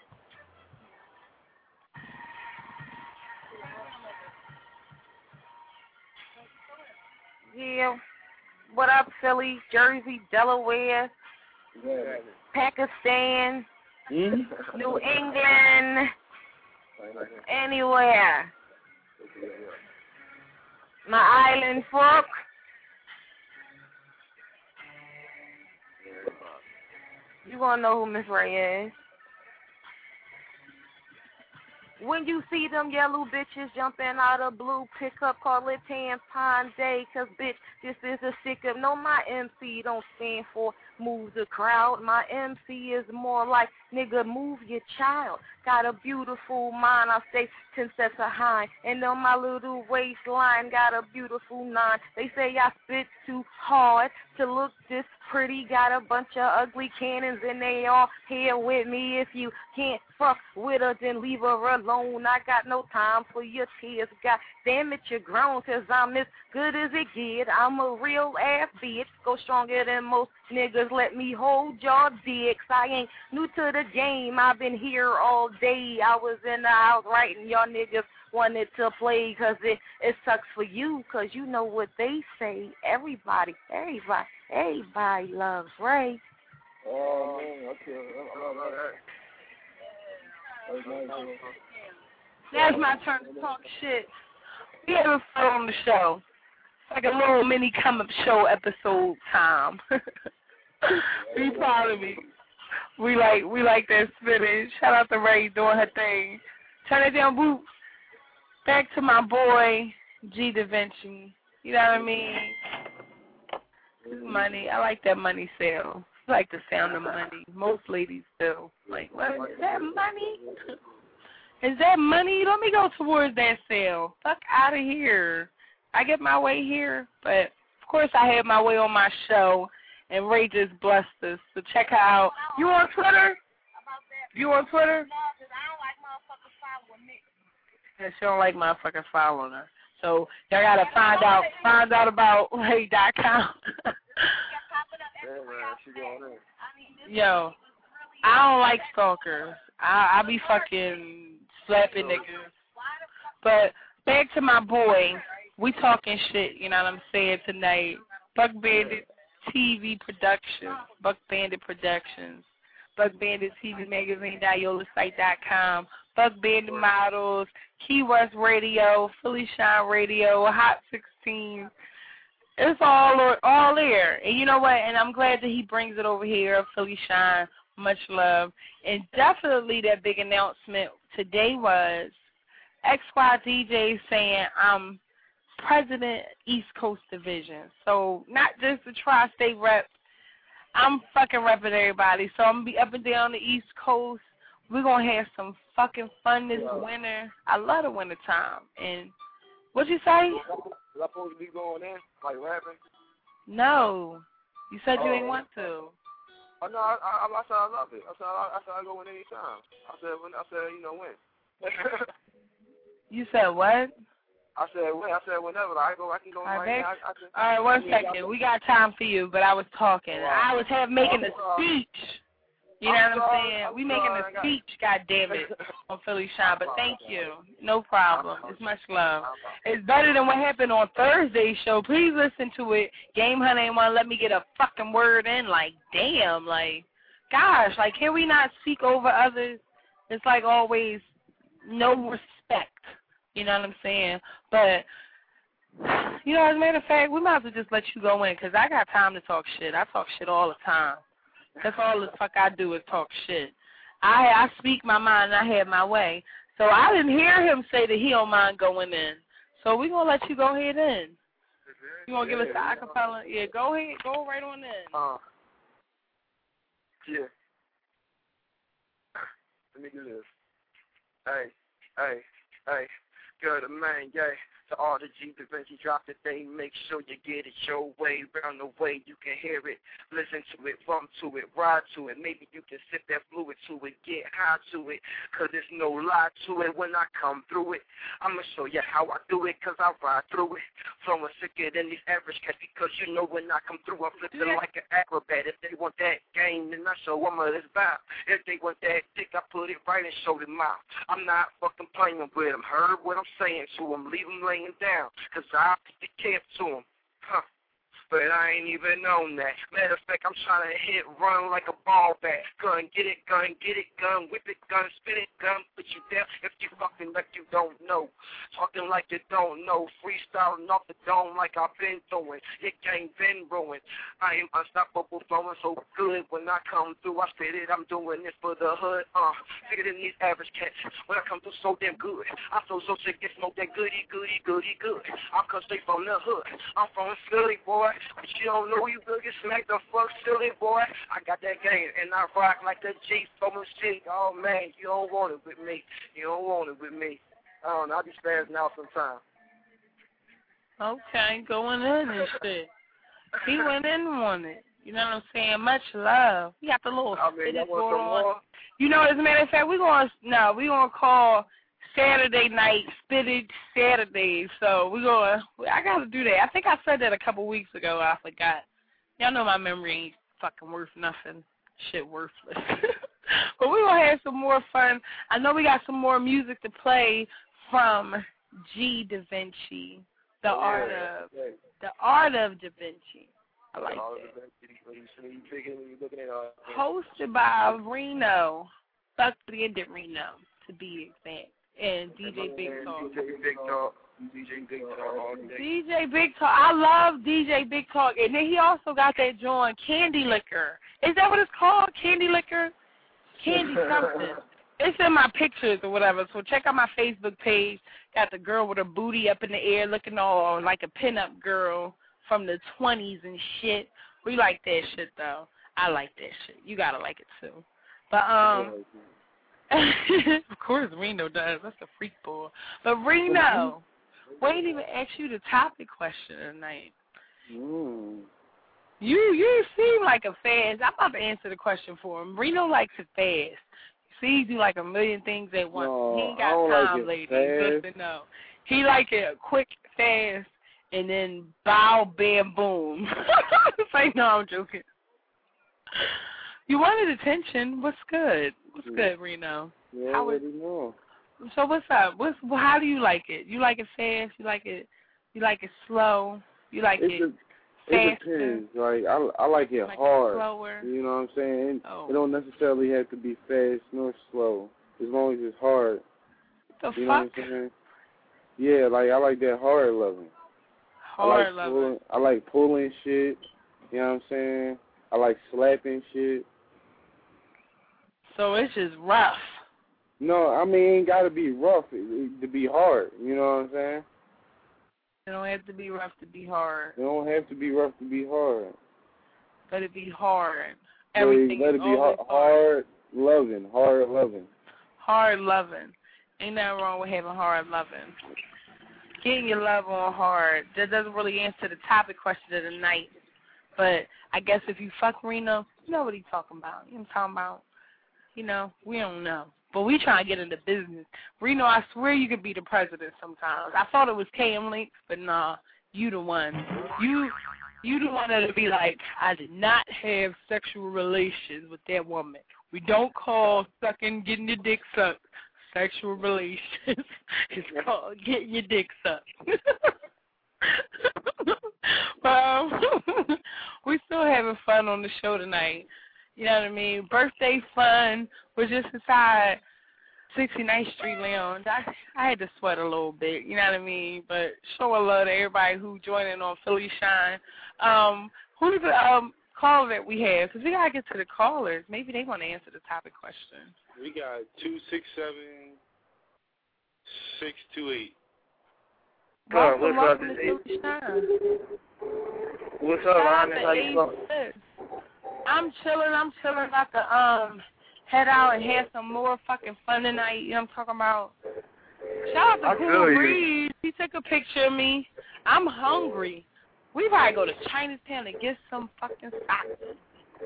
Yeah. What up, Philly, Jersey, Delaware, Pakistan, New England, anywhere. My island folk. You gonna know who Miss Ray is. When you see them yellow bitches jumping out of blue pickup, call it tampon day, cause bitch, this is a sick up. No, my MC don't stand for move the crowd. My MC is more like, nigga, move your child. Got a beautiful mind, I stay 10 steps behind. And on my little waistline, got a beautiful 9. They say I spit too hard to look this pretty. Got a bunch of ugly cannons and they all here with me. If you can't fuck with her, then leave her alone. I got no time for your tears. God damn it, you're grown, cause I'm as good as it get. I'm a real ass bitch, go stronger than most niggas. Let me hold y'all dicks. I ain't new to the game, I've been here all day. I was in the house writing, y'all niggas wanted to play, cause it sucks for you, cause you know what they say. Everybody loves Ray. Oh, man, okay. I love that. That's my turn to talk shit. We having fun on the show. It's like a little mini come-up show episode time. Be proud of me. We like that spinach. Shout out to Ray doing her thing. Turn it down, boo. Back to my boy, G Da Vinci. You know what I mean? Money. I like that money sale. I like the sound of money. Most ladies do. Like, what? Is that money? Is that money? Let me go towards that sale. Fuck out of here. I get my way here, but of course I had my way on my show, and Ray just blessed us. So check her out. You on Twitter? You on Twitter? No, because I don't like motherfuckers following me. Yeah, she don't like motherfuckers following her. So y'all gotta find out about Ray.com. Yo, I don't like stalkers. I be fucking slapping niggas. But back to my boy. We talking shit, you know what I'm saying, tonight. Buck Bandit TV Productions. Buck Bandit Productions. Buck Bandit TV magazine.yolasite.com. Buck Bandit Models. Key West Radio. Philly Shine Radio. Hot 16. It's all there. And you know what? And I'm glad that he brings it over here, Philly Shine. Much love. And definitely that big announcement today was XY DJ saying I'm President East Coast Division. So not just the tri-state rep. I'm fucking repping everybody. So I'm going to be up and down the East Coast. We're going to have some fucking fun this winter. I love the winter time. And what'd you say? Was I supposed to be going in, like rapping? No. You said you didn't want to. Oh, no, I said I love it. I said I go in any time. I said when. You said what? I said when. I said whenever. I can go all right right, now. All right, 1 second. We got time for you, but I was talking. I was making a speech. You know what I'm saying? We making a speech, goddammit, on Philly Shine. But thank you. No problem. It's much love. It's better than what happened on Thursday's show. Please listen to it. Game Hunter ain't want to let me get a fucking word in. Like, damn. Like, gosh, like, can we not speak over others? It's like always no respect. You know what I'm saying? But, you know, as a matter of fact, we might as well just let you go in because I got time to talk shit. I talk shit all the time. That's all the fuck I do is talk shit. I speak my mind and I have my way. So I didn't hear him say that he don't mind going in. So we're going to let you go ahead in. You want to give us the acapella? Yeah, go ahead. Go right on in. Yeah. Let me do this. Hey. Good man, yeah. To all the G Da Vinci drop today, make sure you get it your way, round the way you can hear it, listen to it, bump to it, ride to it, maybe you can sip that fluid to it, get high to it, cause there's no lie to it when I come through it. I'ma show you how I do it, cause I ride through it, flowing sicker than these average cats, because you know when I come through, I'm flipping like an acrobat. If they want that game, then I show them this vibe. If they want that dick, I put it right and show them out. I'm not fucking playing with them, heard what I'm saying to them, leave them laying down, cause I put the camp to them, but I ain't even known that. Matter of fact, I'm trying to hit, run like a ball bat. Gun, get it, gun, whip it, gun, spin it, gun, put you down if you fucking like you don't know. Talking like you don't know. Freestyling off the dome like I've been doing. Your game been ruined. I am unstoppable, flowing so good. When I come through, I spit it, I'm doing this for the hood. Bigger than these average cats. When I come through so damn good. I feel so sick, get smoke that goody. I come straight from the hood. I'm from Philly, boy. But you don't know you will get smacked the fuck silly, boy. I got that game, and I rock like the G from a shit. Oh, man, you don't want it with me. I don't know, I be spazzing out sometimes. Okay, going in and shit. He went in on it. You know what I'm saying? Much love. He got the little spitted going on. You know, as a matter of fact, we're going to call Saturday night Spitted Saturday. So I got to do that. I think I said that a couple weeks ago. I forgot. Y'all know my memory ain't fucking worth nothing. Shit worthless. But we're going to have some more fun. I know we got some more music to play from G Da Vinci, the art of Da Vinci. I like that. Hosted by Reno, Buckley and Reno, to be exact, and DJ Big Talk. DJ Big Talk. I love DJ Big Talk. And then he also got that joint, Candy Liquor. Is that what it's called? Candy Liquor? Candy something. It's in my pictures or whatever, so check out my Facebook page. Got the girl with her booty up in the air looking all like a pinup girl from the 20s and shit. We like that shit, though. I like that shit. You gotta like it, too. But, of course Reno does. That's a freak boy. But, Reno, we ain't even asked you the topic question tonight. You seem like a fast. I'm about to answer the question for him. Reno likes it fast. He do like a million things at once. No, he ain't got time, ladies. Good to know. He like it quick, fast, and then bow, bam, boom. It's like, no, I'm joking. You wanted attention. What's good? What's good, Reno? Yeah, I already know. So what's up? How do you like it? You like it fast? You like it slow? You like it It depends. Like I like it hard. Slower. You know what I'm saying? It don't necessarily have to be fast nor slow, as long as it's hard. The you know what I'm saying? Yeah, like I like that hard loving. Hard loving. I like pulling shit. You know what I'm saying? I like slapping shit. So it's just rough. No, I mean it ain't gotta be rough to be hard. You know what I'm saying? It don't have to be rough to be hard. It don't have to be rough to be hard. Let it be hard. Everything let it be hard loving. Hard loving. Hard loving. Ain't nothing wrong with having hard loving. Getting your love on hard. That doesn't really answer the topic question of the night. But I guess if you fuck Reno, you know what he's talking about. You know what I'm talking about? You know, we don't know. But we trying to get into business. Reno, I swear you could be the president sometimes. I thought it was KM Links, but nah, you the one. You the one that'll be like, I did not have sexual relations with that woman. We don't call sucking, getting your dick sucked sexual relations. It's called getting your dick sucked. But we still having fun on the show tonight. You know what I mean? Birthday fun was just inside 69th Street Lounge. I had to sweat a little bit, you know what I mean? But show a love to everybody who joined in on Philly Shine. Who's the caller that we have? Because we got to get to the callers. Maybe they want to answer the topic question. We got 267-628. Welcome what's up? to Philly Shine. What's up, Ronnie? How you doing? I'm chilling. About to head out and have some more fucking fun tonight. You know what I'm talking about? Shout out to Cool Breeze. He took a picture of me. I'm hungry. We probably go to Chinatown to get some fucking sake.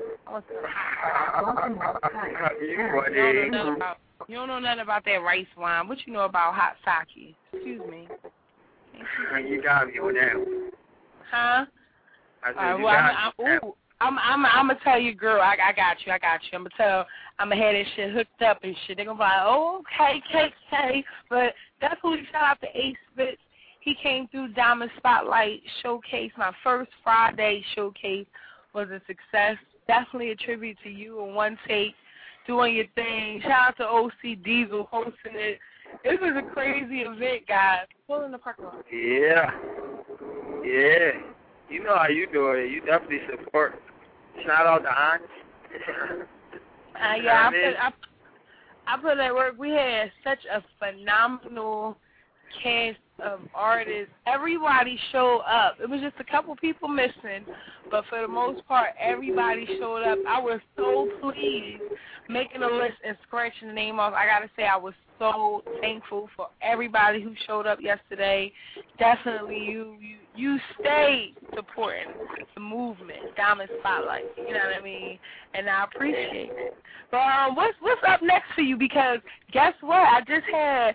You don't know nothing about that rice wine. What you know about hot sake? Excuse me. You got me on that. Huh? I said, I'm gonna tell you, girl. I got you. I'm gonna have that shit hooked up and shit. They're gonna be like, oh, okay, KK. But definitely shout out to Ace Spitz. He came through Diamond Spotlight Showcase. My first Friday showcase was a success. Definitely a tribute to you and One Take doing your thing. Shout out to OC Diesel hosting it. It was a crazy event, guys. Pull in the parking lot. Yeah. You know how you do it. You definitely support. Shout out to Honest. I put that work. We had such a phenomenal cast of artists. Everybody showed up. It was just a couple people missing, but for the most part, everybody showed up. I was so pleased making a list and scratching the name off. I got to say, I was so thankful for everybody who showed up yesterday. Definitely, you stayed supporting the movement, Diamond Spotlight. You know what I mean? And I appreciate it. But what's up next for you? Because guess what? I just had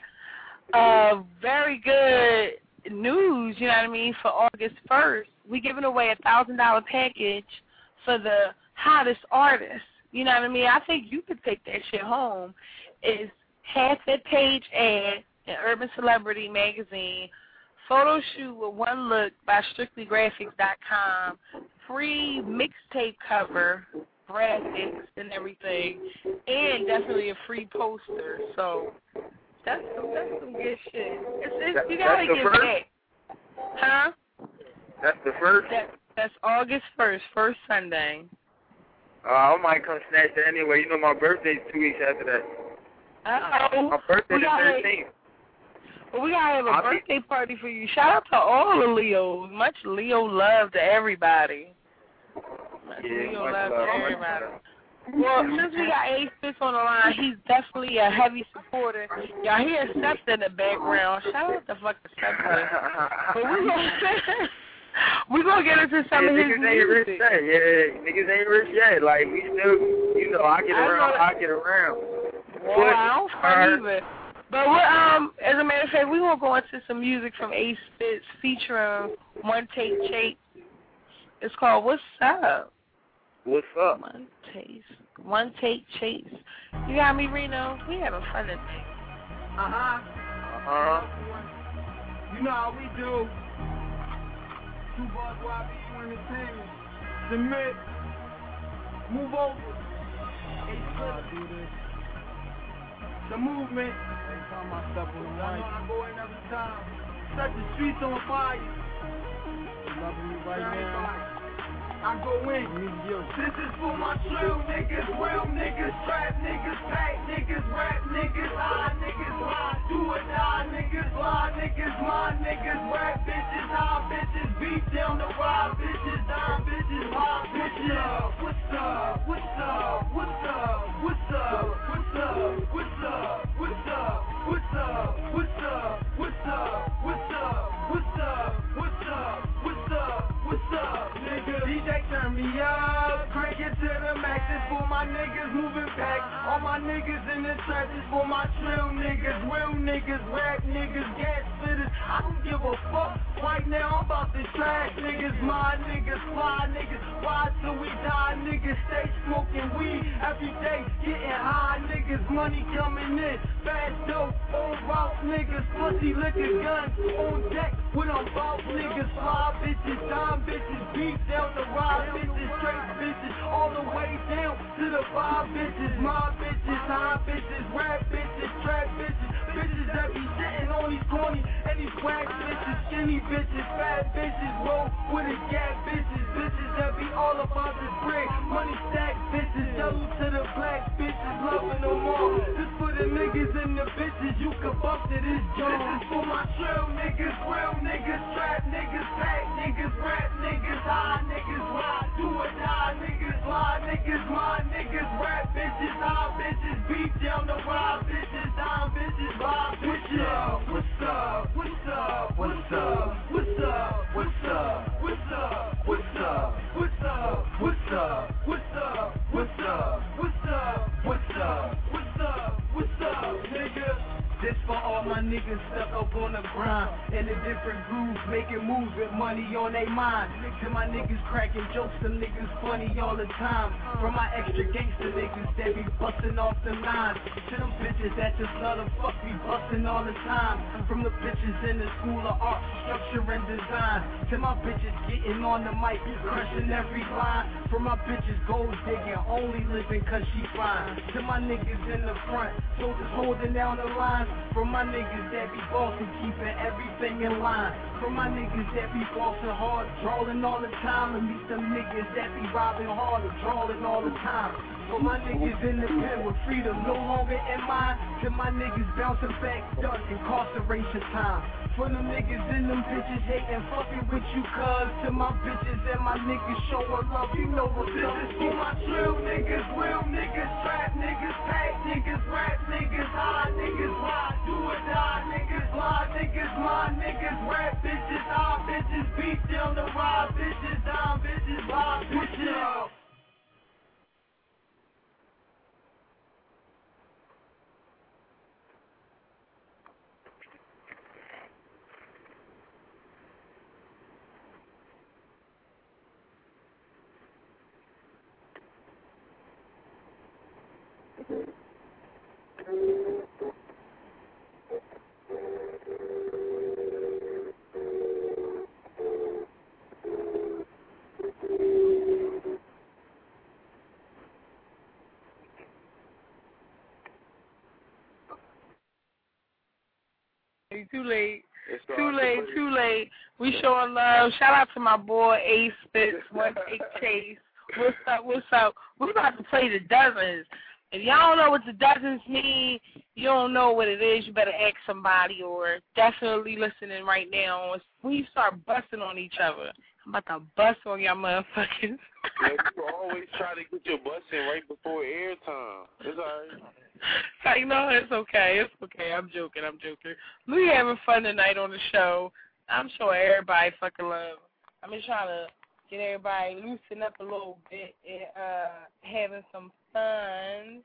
very good news. You know what I mean? For August 1st, we giving away a $1,000 package for the hottest artists. You know what I mean? I think you could take that shit home. It's half that page ad in Urban Celebrity magazine, photo shoot with one look by StrictlyGraphics.com, free mixtape cover, graphics and everything, and definitely a free poster. So that's some good shit. You gotta get back. Huh? That's the first? That's August 1st, first Sunday. I might come snatch that anyway. You know my birthday's 2 weeks after that. Uh-oh. My birthday's the 13th. Well, we gotta have a birthday party for you. Shout out to all the Leos. Much Leo love to everybody. Leo love to everybody. Well, since we got Ace Spitz on the line, he's definitely a heavy supporter. Y'all hear Scepter in the background. Shout out to fucking Scepter. But we're gonna get into some of his music. Niggas ain't rich yet. Yeah, niggas ain't rich yet. Like, we still, you know, I get around. Well, I don't front either. But as a matter of fact, we gonna go into some music from Ace Spitz featuring One Take Chase. It's called What's Up? What's up? One Take Chase. You got me, Reno? We having fun today. You know how we do. 2 bars YBU Entertainment. Submit. Move over. Do this. The movement. Every time I step on the mic, I go in every time. Set the streets on fire. You loving me right now? I go in. This is for my trill niggas, real niggas, trap niggas, pack niggas, rap niggas, high niggas, lie, do or die niggas, lie niggas, my niggas, rap bitches, high bitches, beat down the ride bitches, die bitches, high bitches. What's up? What's up? What's up? What's up? What's up? What's up? What's up? What's up? What's up? What's up? What's up? What's up? What's up? What's up? What's up, nigga? DJ turn me up, crank it to the max. It's for my niggas moving back. All my niggas in the trap is for my trill niggas, real niggas, rap niggas, gas fitters. I don't give a fuck. Right now I'm about to trash niggas, my niggas, fly niggas. Why till we die, niggas stay smoking weed every day, getting high niggas, money coming in, fast dope, on route niggas, pussy liquor guns on deck with them bout niggas, fly bitches, dime bitches, beat down the ride bitches, straight bitches, all the way down to five bitches, my bitches, high bitches, rap bitches, trap bitches, bitches that be sitting on these corny and these whack bitches, skinny bitches, fat bitches, roll with a gap bitches, bitches that be all about this bread, money stack bitches, yellow to the black bitches, loving them all. This for the niggas and the bitches, you can bump to this joint. This is for my trill niggas, real niggas, trap niggas, pack niggas, rap niggas, high niggas, ride, do or die niggas, lie niggas, my niggas, rap bitches, high bitches, beat down the ride bitches, dime bitches, vibe bitches. What's up? What's up? What's up? What's up? What's up? What's up? What's up? What's up? What's up? What's up? What's up? What's up? What's up? What's up? What's up, nigga? This for all my niggas stuck up on the grind in a different groove, making moves with money on they mind. To my niggas cracking jokes, them niggas funny all the time. From my extra gangster niggas that be busting off the lines, to them bitches that just love to fuck be busting all the time. From the bitches in the school of art, structure and design, to my bitches getting on the mic, crushing every line. From my bitches gold digging, only living cause she fine. To my niggas in the front, soldiers holding down the lines. From my niggas that be bossing, keeping everything in line. From my niggas that be bossing hard, drawing all the time. And meet them niggas that be robbing hard and drawing all the time. For my niggas in the pen with freedom no longer in mind. To my niggas bouncing back, duck, incarceration time. For them niggas and them bitches hating, fucking with you cuz. To my bitches and my niggas showing love, you know what's up. This for my trill niggas, real niggas, trap niggas, pack niggas, rap niggas, high niggas, ride, do or die niggas, lie niggas, my niggas, rap bitches, high bitches, beat down the ride bitches, dime bitches, vibe bitches. Too late. Too late. We showing love. Shout out to my boy Ace Spitz, One Take Chase. What's up? We're about to play the dozens. If y'all don't know what the dozens mean, you don't know what it is, you better ask somebody or definitely listening right now. When you start busting on each other, I'm about to bust on y'all motherfuckers. Yeah, you always try to get your bust in right before airtime. It's all right. You know, it's okay. It's okay. I'm joking. We having fun tonight on the show. I'm sure everybody fucking love. I'm just trying to get everybody loosen up a little bit and having some fun.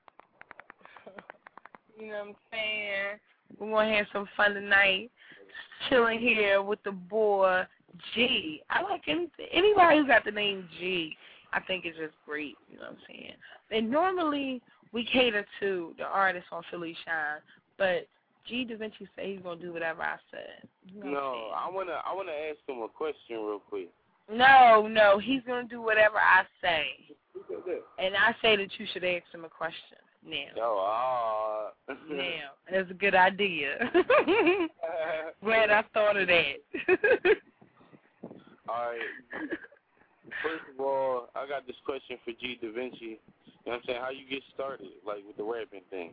You know what I'm saying? We're going to have some fun tonight. Chilling here with the boy G. I like anybody who got the name G. I think it's just great. You know what I'm saying? And normally we cater to the artists on Philly Shine, but G Da Vinci said he's gonna do whatever I said. You know no, I wanna ask him a question real quick. No, he's gonna do whatever I say. And I say that you should ask him a question now. Now, that's a good idea. Glad I thought of that. All right. First of all, I got this question for G Da Vinci. You know what I'm saying? How you get started, like, with the rapping thing?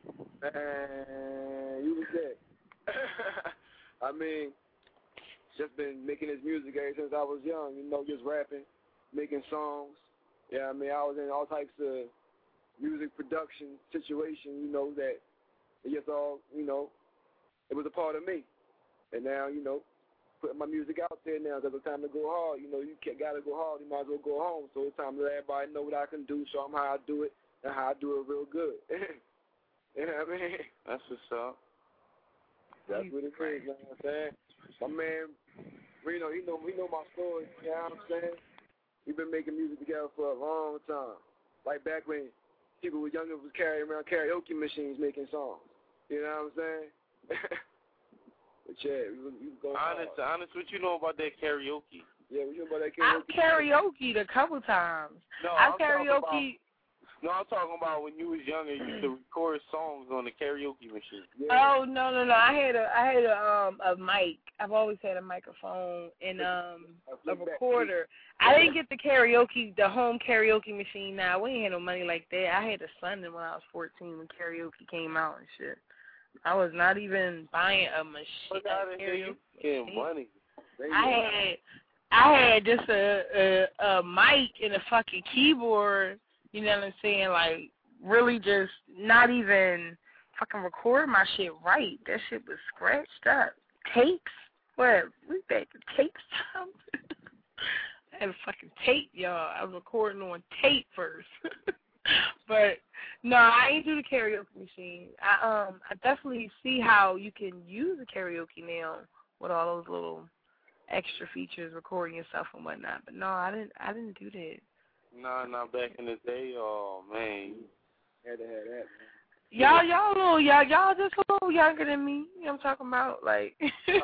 Man, you was that. I mean, just been making this music ever since I was young, you know, just rapping, making songs. Yeah, I mean, I was in all types of music production situation, you know, that it just all, you know, it was a part of me. And now, you know, putting my music out there now because it's time to go hard. You know, you got to go hard, you might as well go home. So it's time to let everybody know what I can do, show them how I do it, and how I do it real good. You know what I mean? That's what's up. That's what it is, you know what I'm saying? My man, Reno, he know my story, you know what I'm saying? We've been making music together for a long time. Like back when people were younger, was carrying around karaoke machines making songs. You know what I'm saying? But yeah, we was going honest, what you know about that karaoke? Yeah, what you know about that karaoke? I've karaoke'd a couple times. No, I've karaoke. No, I'm talking about when you was younger, you used to record songs on the karaoke machine. Yeah. Oh no! I had a mic. I've always had a microphone and a recorder. I didn't get the home karaoke machine. Now we ain't had no money like that. I had a son when I was 14 when karaoke came out and shit. I was not even buying a machine. Money. I had just a mic and a fucking keyboard. You know what I'm saying? Like, really just not even fucking record my shit right. That shit was scratched up. Tapes? What? We back to tapes time? I had a fucking tape, y'all. I was recording on tape first. But, no, I ain't do the karaoke machine. I definitely see how you can use a karaoke now with all those little extra features, recording yourself and whatnot. But, no, I didn't do that. Nah, back in the day, oh man, had to have that. Man. Y'all just a little younger than me. You know what I'm talking about? Like,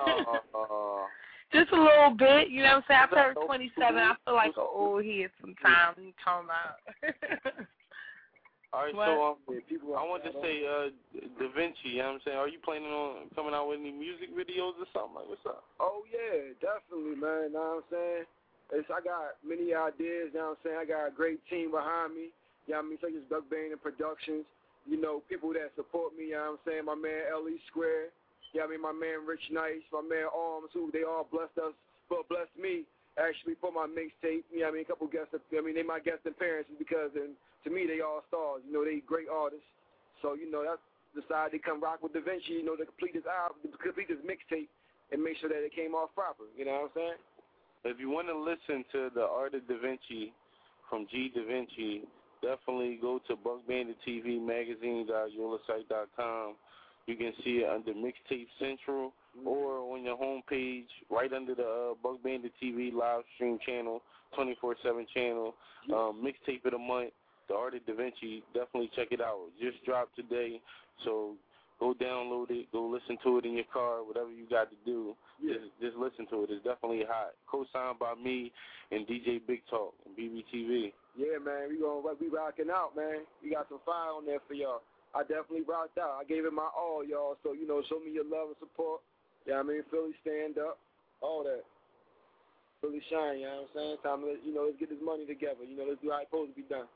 just a little bit. You know what I'm saying? I turned 27. I feel like an old head sometimes. You talking about? All right, so I want to say, Da Vinci. You know what I'm saying? Are you planning on coming out with any music videos or something? Like, what's up? Oh yeah, definitely, man. You know what I'm saying? I got many ideas, you know what I'm saying? I got a great team behind me, you know what I mean, such as Buck Band Productions, you know, people that support me, you know what I'm saying? My man L.E. Square, you know what I mean, my man Rich Nice, my man Arms, who they all blessed me, actually, for my mixtape, you know what I mean, a couple guests, they my guest appearances because, to me, they all stars, you know, they great artists. So, you know, that's decided to come rock with Da Vinci, you know, to complete this album, to complete this mixtape and make sure that it came off proper, you know what I'm saying? If you want to listen to the Art of Da Vinci from G Da Vinci, definitely go to Buck Bandit TV magazine.yolasite.com. You can see it under Mixtape Central or on your homepage right under the Buck Bandit TV live stream channel, 24/7 channel. Mixtape of the month, the Art of Da Vinci. Definitely check it out. It just dropped today, so go download it, go listen to it in your car, whatever you got to do. Yeah. Just listen to it. It's definitely hot. Co-signed by me and DJ Big Talk and BBTV. Yeah, man, we rocking out, man. We got some fire on there for y'all. I definitely rocked out. I gave it my all, y'all. So, you know, show me your love and support. Yeah, I mean, Philly stand up, all that. Philly shine, you know what I'm saying? Time to, let's get this money together. You know, let's do how it's supposed to be done.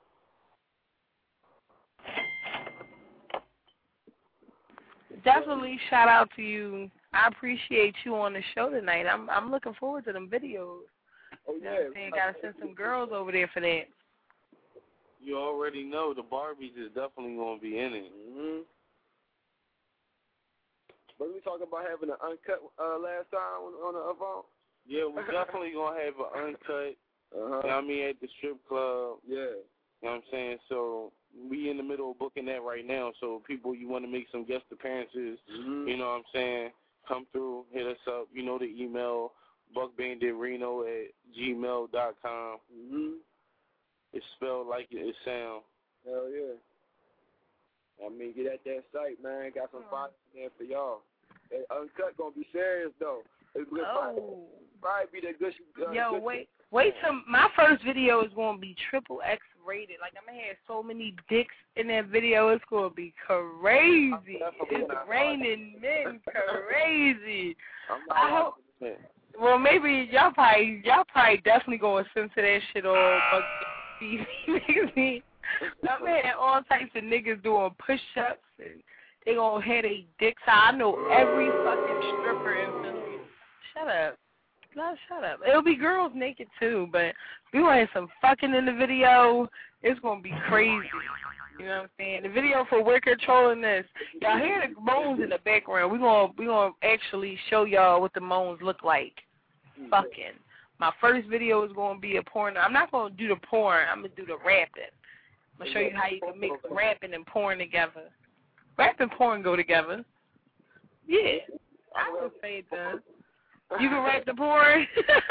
Definitely shout out to you. I appreciate you on the show tonight. I'm looking forward to them videos. Oh yeah. You know what I'm saying? Gotta send some girls over there for that. You already know the Barbies is definitely gonna be in it. Mhm. But we talking about having an uncut last time on the phone. Yeah, we're definitely gonna have an uncut. You know what I mean, at the strip club. Yeah. You know what I'm saying? So we in the middle of booking that right now. So people, you want to make some guest appearances, you know what I'm saying? Come through, hit us up. You know the email, buckbanditreno@gmail.com. It's spelled like it sounds. Hell yeah. I mean, get at that site, man. Got some fun in there for y'all. Hey, uncut gonna be serious though. It's probably be that good. Yo, wait till my first video is gonna be XXX rated. Like, I'm gonna have so many dicks in that video. It's gonna be crazy. It's raining men crazy. I hope. Well, maybe y'all probably definitely gonna censor that shit on Buck TV magazine. I'm having all types of niggas doing push-ups and they gonna have their dicks out. I know every fucking stripper in Philly. Shut up. No, shut up. It'll be girls naked too, but we gonna have some fucking in the video. It's gonna be crazy. You know what I'm saying? The video for We're Controlling This. Y'all hear the moans in the background. We gonna actually show y'all what the moans look like. Fucking. My first video is gonna be a porn. I'm not gonna do the porn. I'm gonna do the rapping. I'm gonna show you how you can mix rapping and porn together. Rap and porn go together. Yeah, I would say it does. You can rap the porn.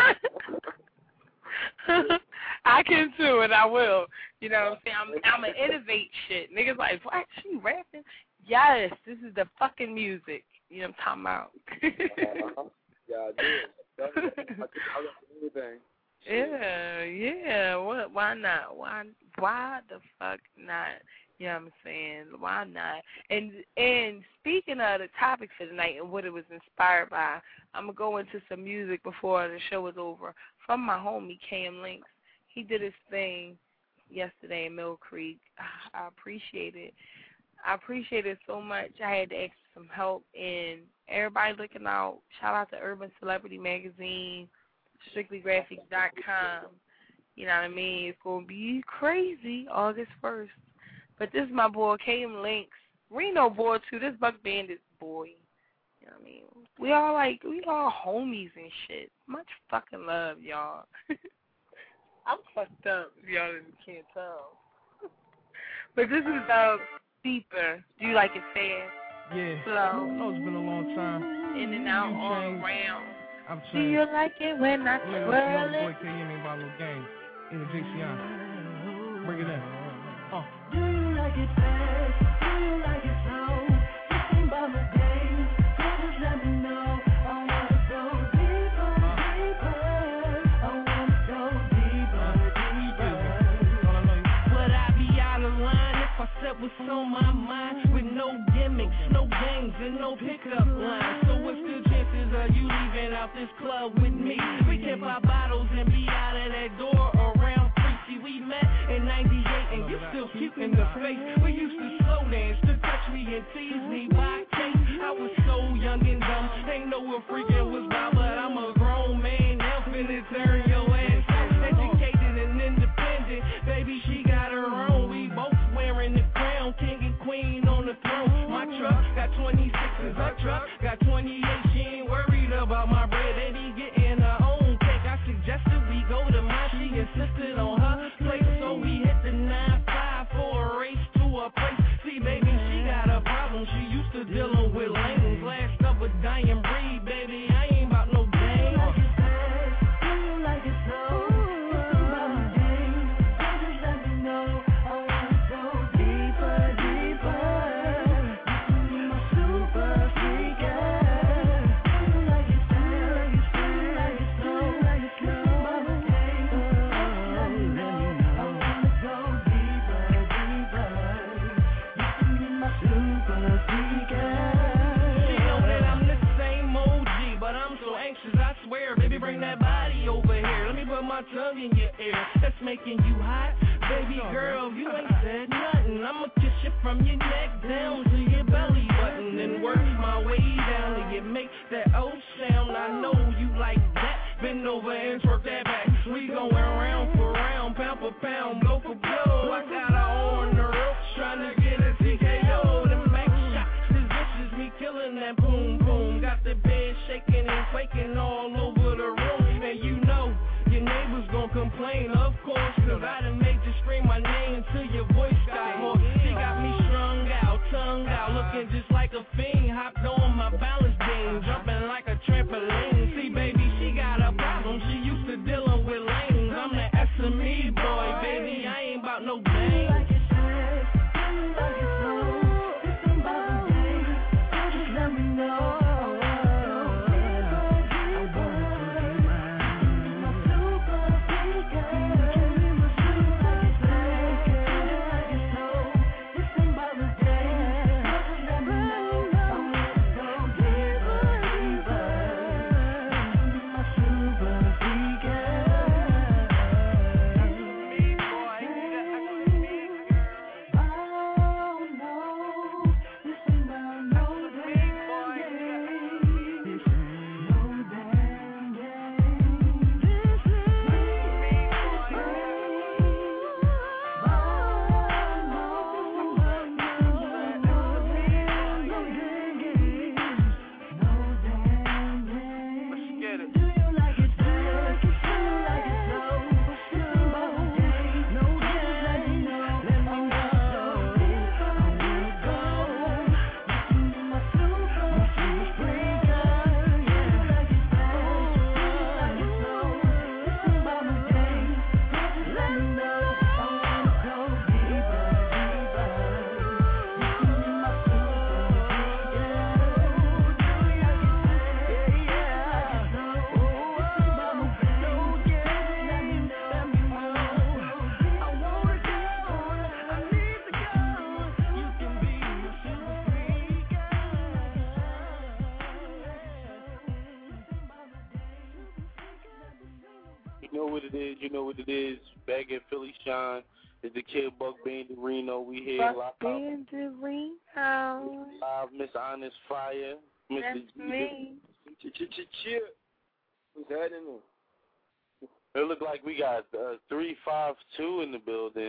I can too, and I will. You know what I'm saying? I'm gonna innovate shit. Niggas like, what? She rapping? Yes, this is the fucking music. You know what I'm talking about? Yeah, I do. I got anything. Yeah. What? Why not? Why the fuck not? You know what I'm saying? Why not? And speaking of the topic for tonight and what it was inspired by, I'm going to go into some music before the show is over from my homie, KM Links. He did his thing yesterday in Mill Creek. I appreciate it. I appreciate it so much. I had to ask for some help, and everybody looking out. Shout out to Urban Celebrity Magazine, StrictlyGraphics.com. You know what I mean? It's going to be crazy August 1st. But this is my boy, KM Links. Reno boy, too. This Buck Bandit boy. You know what I mean? We all homies and shit. Much fucking love, y'all. I'm fucked up, if y'all can't tell. But this is Deeper. Do you like it fast? Yeah. Slow. I know it's been a long time. In and out, all around. I've Do you like it when I twirl it? Boy, KM ain't about no game. In the JCI. Bring it in. Do you like it fast? Do you like it slow? This ain't about the game, so just let me know. I wanna go deeper, deeper. I wanna go deeper, deeper. Would I be out of line if I said what's on my mind? With no gimmicks, no games, and no pickup lines. So what's the chances of you leaving out this club with me? We can pop bottles and be out of that door around 3. See, we met in 98 and you still cute in the face. We used to slow dance to touch me and tease me by case. I was so young and dumb, ain't know what freaking was about, but I'm a grown man now, finna turn your ass out. Educated and independent, baby, she got her own. We both wearing the crown, king and queen on the throne. My truck got 26s, her truck got 28. She ain't worried about my bread, and he getting her own cake. I suggested we go to mine, she insisted on her place, so we hit the 9-5 for a race to a place. See, baby, she got a problem. She used to dealing with lanes. Last of a dying breed, baby. I ain't about no game. Do you like it slow? It's about the game, so just let me know. I wanna go deeper, deeper. You can be my super freak. Do you like it fast? Do you like it slow? It's about the game, so just let me know. I wanna go deeper, deeper. You can be my super freak. She know that I'm the same OG, but I'm so anxious, I swear. Baby, bring that body over here. Let me put my tongue in your ear. That's making you hot. Baby girl, you ain't said nothing. I'ma kiss you from your neck down to your belly button and work my way down till you make that O sound. I know you like that. Bend over and twerk that back. We going round for round, pound for pound, blow for blow. I got her on the ropes trying to get a TKO. The back shot, this is me killing that boom boom. Got the bed shaking and quaking all over the room. And you know your neighbors gon' complain, of course, cause I done made you scream my name till your voice got hoarse. She got me strung out, tongued out, looking just like a fiend. Hopped on my balance beam, jumping like a trampoline. See, baby, she got a problem. She used to dealing with lanes. I'm the SME boy, baby. I ain't about no game. Let me know. You know what it is. You know what it is. Back at Philly Shine. It's the kid Buck Bandit Reno. We here live. Buck Bandit Reno. Live, Miss Honest Fire. That's me. Who's that in there? It look like we got 352 in the building.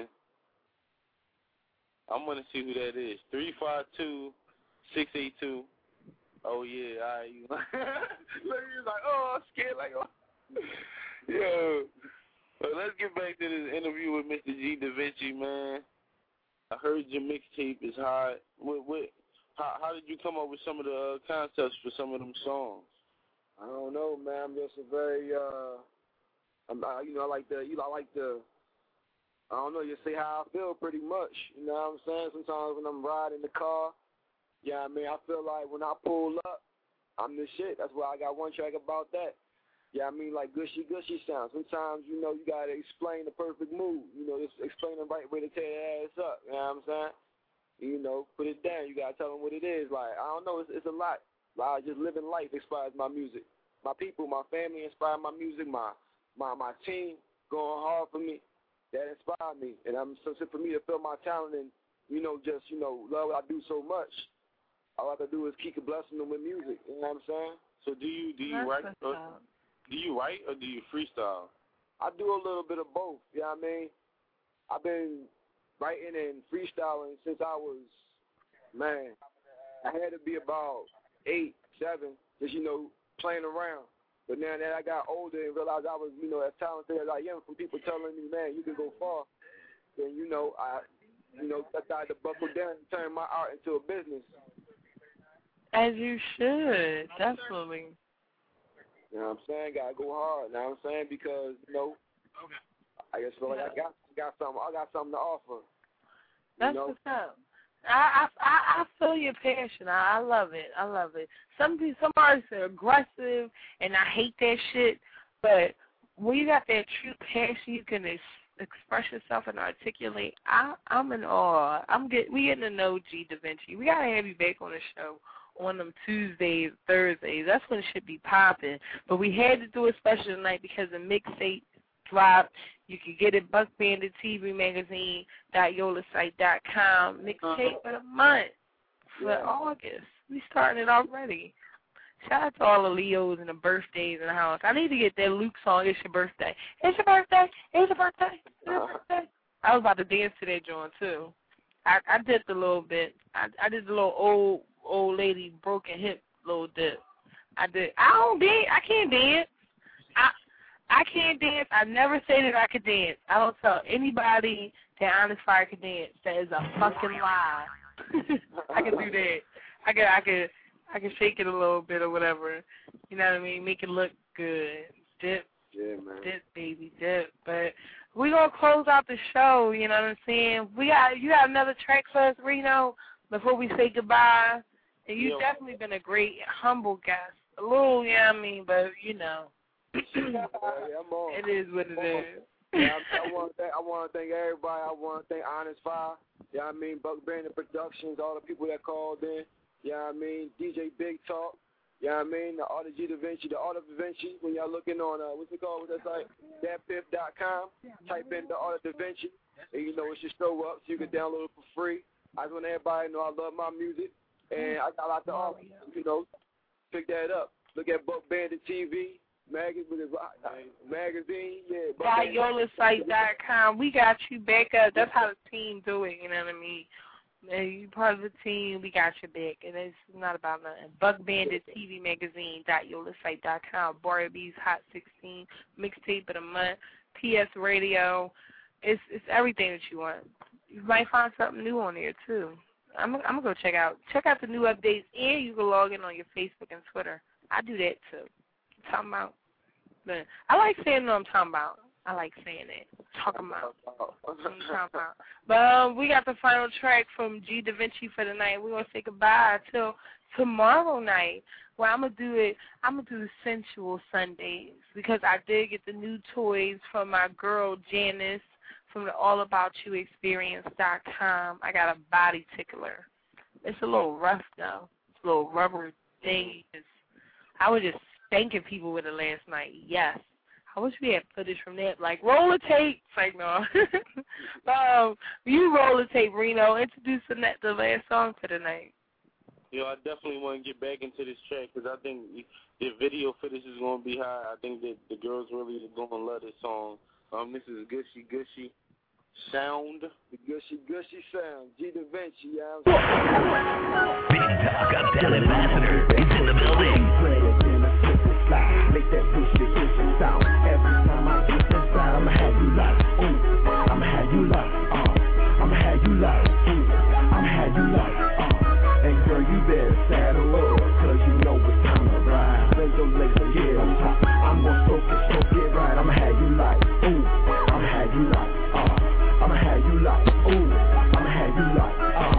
I'm gonna see who that is. 352-682. Oh yeah, all right. Look, he's like, oh, I'm scared, like, oh. Yo. So let's get back to this interview with Mr. G Da Vinci, man. I heard your mixtape is hot. How did you come up with some of the concepts for some of them songs? I don't know, man. I'm just a very, I like the, I don't know, you say how I feel pretty much. You know what I'm saying? Sometimes when I'm riding the car, yeah, I mean, I feel like when I pull up, I'm the shit. That's why I got one track about that. Yeah, I mean, like gushy sound. Sometimes, you know, you got to explain the perfect move. You know, just explain the right way to tear your ass up. You know what I'm saying? You know, put it down. You got to tell them what it is. Like, I don't know. It's a lot. Like, just living life inspires my music. My people, my family inspire my music. My team going hard for me. That inspired me. And so for me to feel my talent and, you know, just, you know, love what I do so much, all I have to do is keep blessing them with music. You know what I'm saying? So do you write? Do you write or do you freestyle? I do a little bit of both. You know what I mean? I've been writing and freestyling since I was, man, I had to be about 8, 7, just, you know, playing around. But now that I got older and realized I was, you know, as talented as I am, from people telling me, man, you can go far, then, you know, I decided to buckle down and turn my art into a business. As you should, definitely. You know what I'm saying? Gotta go hard. You know what I'm saying? Because, you know, I just feel like I got something to offer. That's what's up. I feel your passion. I love it. Some artists are aggressive, and I hate that shit. But when you got that true passion, you can express yourself and articulate. I'm in awe. We getting to know G Da Vinci. We gotta have you back on the show on them Tuesdays, Thursdays. That's when it should be popping. But we had to do a special tonight because the mixtape dropped. You can get it Buck Bandit TV Magazine .yolasite.com. Mixtape of the month for August. We starting it already. Shout out to all the Leos and the birthdays in the house. I need to get that Luke song, It's Your Birthday. It's your birthday. It's your birthday. It's your birthday. I was about to dance to that joint, too. I did a little bit. I did the little old lady broken hip little dip. I don't dance. I can't dance. I can't dance. I never say that I could dance. I don't tell anybody that Honest Fire can dance. That is a fucking lie. I can do that. I can shake it a little bit or whatever. You know what I mean? Make it look good. Dip. Yeah, man. Dip, baby, dip. But we're going to close out the show, you know what I'm saying? You got another track for us, Reno, before we say goodbye? And you've definitely been a great, humble guest. A little, you know what I mean, but, you know. It is what it is. Yeah, I want to thank everybody. I want to thank Honest Fire. You know what I mean? Buck Bandit Productions, all the people that called in. You know what I mean? DJ Big Talk. You know what I mean? The Art of G Da Vinci, the Art of Da Vinci. When y'all looking on, what's it called? What's that site? DatPiff.com. Type in the Art of Da Vinci. And you know, it should show up so you can download it for free. I just want everybody to know I love my music. And I got a lot to offer. You know, pick that up. Look at Buck Bandit TV. Magazine, yeah. .yolasite.com. We got you back up. That's how the team do it, you know what I mean? You part of the team, we got your back. And it's not about nothing. Buck Bandit TV Magazine .yolasite.com. Barry B's Hot 16, Mixtape of the Month, PS Radio. It's everything that you want. You might find something new on there too. I'm gonna go check out the new updates, and you can log in on your Facebook and Twitter. I do that too. Talking about, I like saying what I'm talking about. I like saying it. Talking about. But we got the final track from G Da Vinci for the night. We're gonna say goodbye till tomorrow night. Well, I'm gonna do the Sensual Sundays because I did get the new toys from my girl Janice from the AllAboutYouExperience.com. I got a body tickler. It's a little rough though. It's a little rubber thing. I was just spanking people with it last night. Yes, I I wish we had footage from that. Like, roll a tape. It's like, no. You roll a tape, Reno. Introduce the last song for the night. I definitely want to get back into this track because I think the video footage is going to be high. I think that the girls really are going to love this song. This is Gushy Gushy Sound. The Gushy Gushy Sound. G Da Vinci. Big Talk Uptown Ambassador is in the building. Make that gushy gushy sound. Every time I get inside, I'ma have you like, ooh, I'ma have you like, I'ma have you like, ooh, I'ma have you like, and girl, you better saddle up, cause you know it's time to ride. Let your legs get on top. I'm gonna stroke it right. I'ma have you like, ooh, I'ma have you like, I'ma have you like, ooh, I'ma have you like,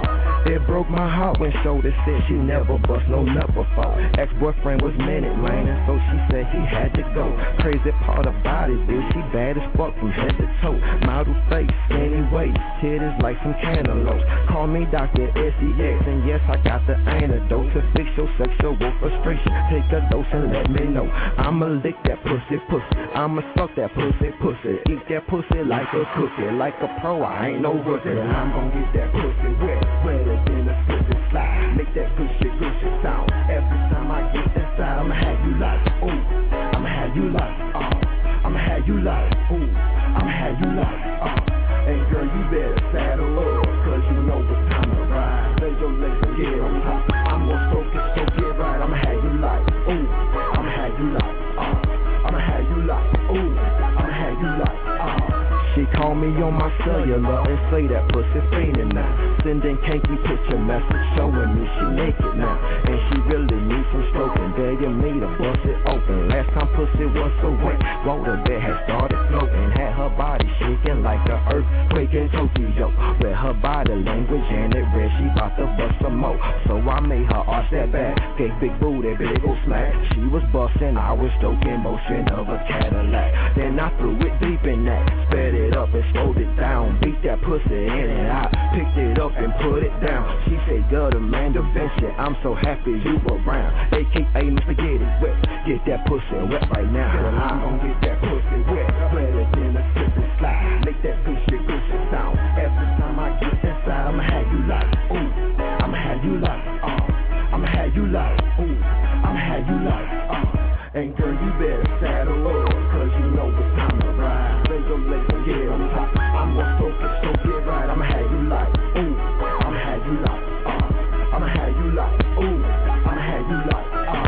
It broke my heart when Shoulder said she never bust no nut before. Ex-boyfriend was Minute Man, and so she said he had to go. Crazy part about it is she bad as fuck from head to toe. Model face, skinny waist, titties like some cantaloupes. Call me Dr. SEX, and yes, I got the antidote to fix your sexual frustration. Take a dose and let me know. I'ma lick that pussy. I'ma suck that pussy. Eat that pussy like a cookie. Like a pro, I ain't no rookie. I'm gon' get that pussy wet, wetter than a slip slide. Make that gushy sound. Every time I get inside, I'ma have you like, ooh, I'ma have you like, I'ma have you like, ooh, I'ma have you like, and girl, you better saddle up, cause you know it's time to ride. Let your legs get on top. I'm gonna stroke it right. I'ma have you like, ooh, I'ma have you like, I'ma have you like, ooh, I'ma have you like, She called me on my cellular and say that pussy fiendin' now. Sending kinky picture message showing me she naked now. And she really needs some stroking, begging me to bust it open. Last time pussy was so wet, Rhoda bed had started floating. Had her body shaking like an earthquake in Tokyo. Read her body language and it read she bout to bust some more. So I made her arch that back, gave big booty, big ol' smack. She was bustin', I was stroking motion of a Cadillac. Then I threw it deep in that, sped it up and slowed it down. Beat that pussy in and out, picked it up and put it down. She said, girl, the man Da Vinci, I'm so happy you around. AKA Mr. Get It Wet, get that pussy wet right now. Girl, I'm gon' get that pussy wet, wetter than a slip and slide. Make that gushy sound. Every time I get inside, I'ma have you like, ooh, I'ma have you like, I'ma have you like, ooh, I'ma have you like, and girl, you better saddle up, cause you know it's time to ride. Let your legs get on top. I'm gonna stroke it right. I'ma have you like, ooh, I'ma have you like, I'ma have you like, ooh, I'ma have you like,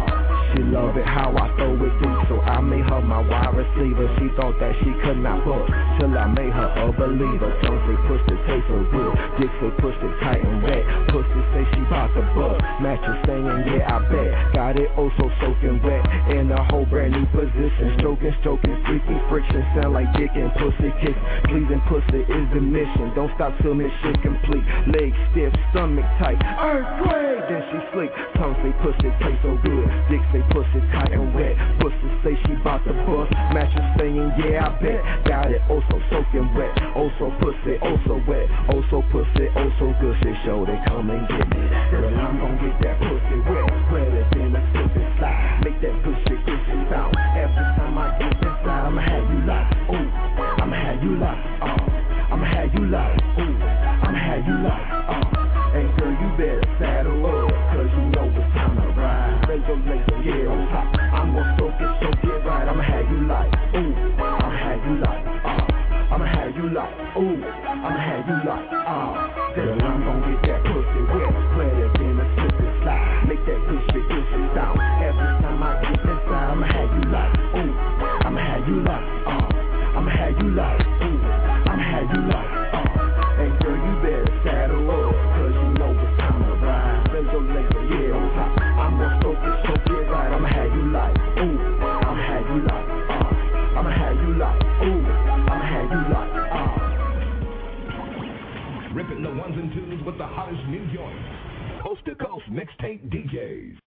She love it how I throw it deep, so I made her my wide receiver. She thought that she could not bust, till I made her a believer. Some say pussy taste so good, dick say pussy tight and wet. Pussy say she bout to bust, mattress saying yeah I bet. Got it oh so soaking wet, in a whole brand new position. Stroking, freaky friction, sound like dick and pussy kiss. Pleasing pussy is the mission, don't stop till mission complete. Legs stiff, stomach tight, earthquake. Then she sleep, tongue say pussy taste so good, dick say pussy tight and wet. Pussy say she bout to bust, mattress saying yeah I bet. Got it oh so soaking wet, oh so pussy, oh so wet, oh so pussy, oh so good. She show they come and get me that. Girl, I'm gon' get that pussy wet, wetter than a slip and slide. Make that gushy sound. Every time I get inside, I'ma have you like, ooh, I'ma have you like, I'ma have you like, ooh, I'ma have you like, and girl, you better saddle up, cause you know it's time to ride. Let your legs get on top. I'm gonna stroke it right. I'ma have you like, ooh, I'ma have you like, I'ma have you like, ooh, I'ma have you like, girl, I'm gon' get that pussy wet, wetter than a slip and slide. Make that gushy sound. Every time I get inside, I'ma have you like, ooh, I'ma have you like, I'ma have you like, ooh, I'ma have you like, and girl, you better saddle up, cause you know it's time to ride. Let your legs get on top. I'm gonna stroke it right. I'ma have you like, ooh, I'ma have you like, I'ma have you like, ooh, I'ma have you like, Ripping the ones and twos with the hottest new joints. Coast to coast mixtape DJs.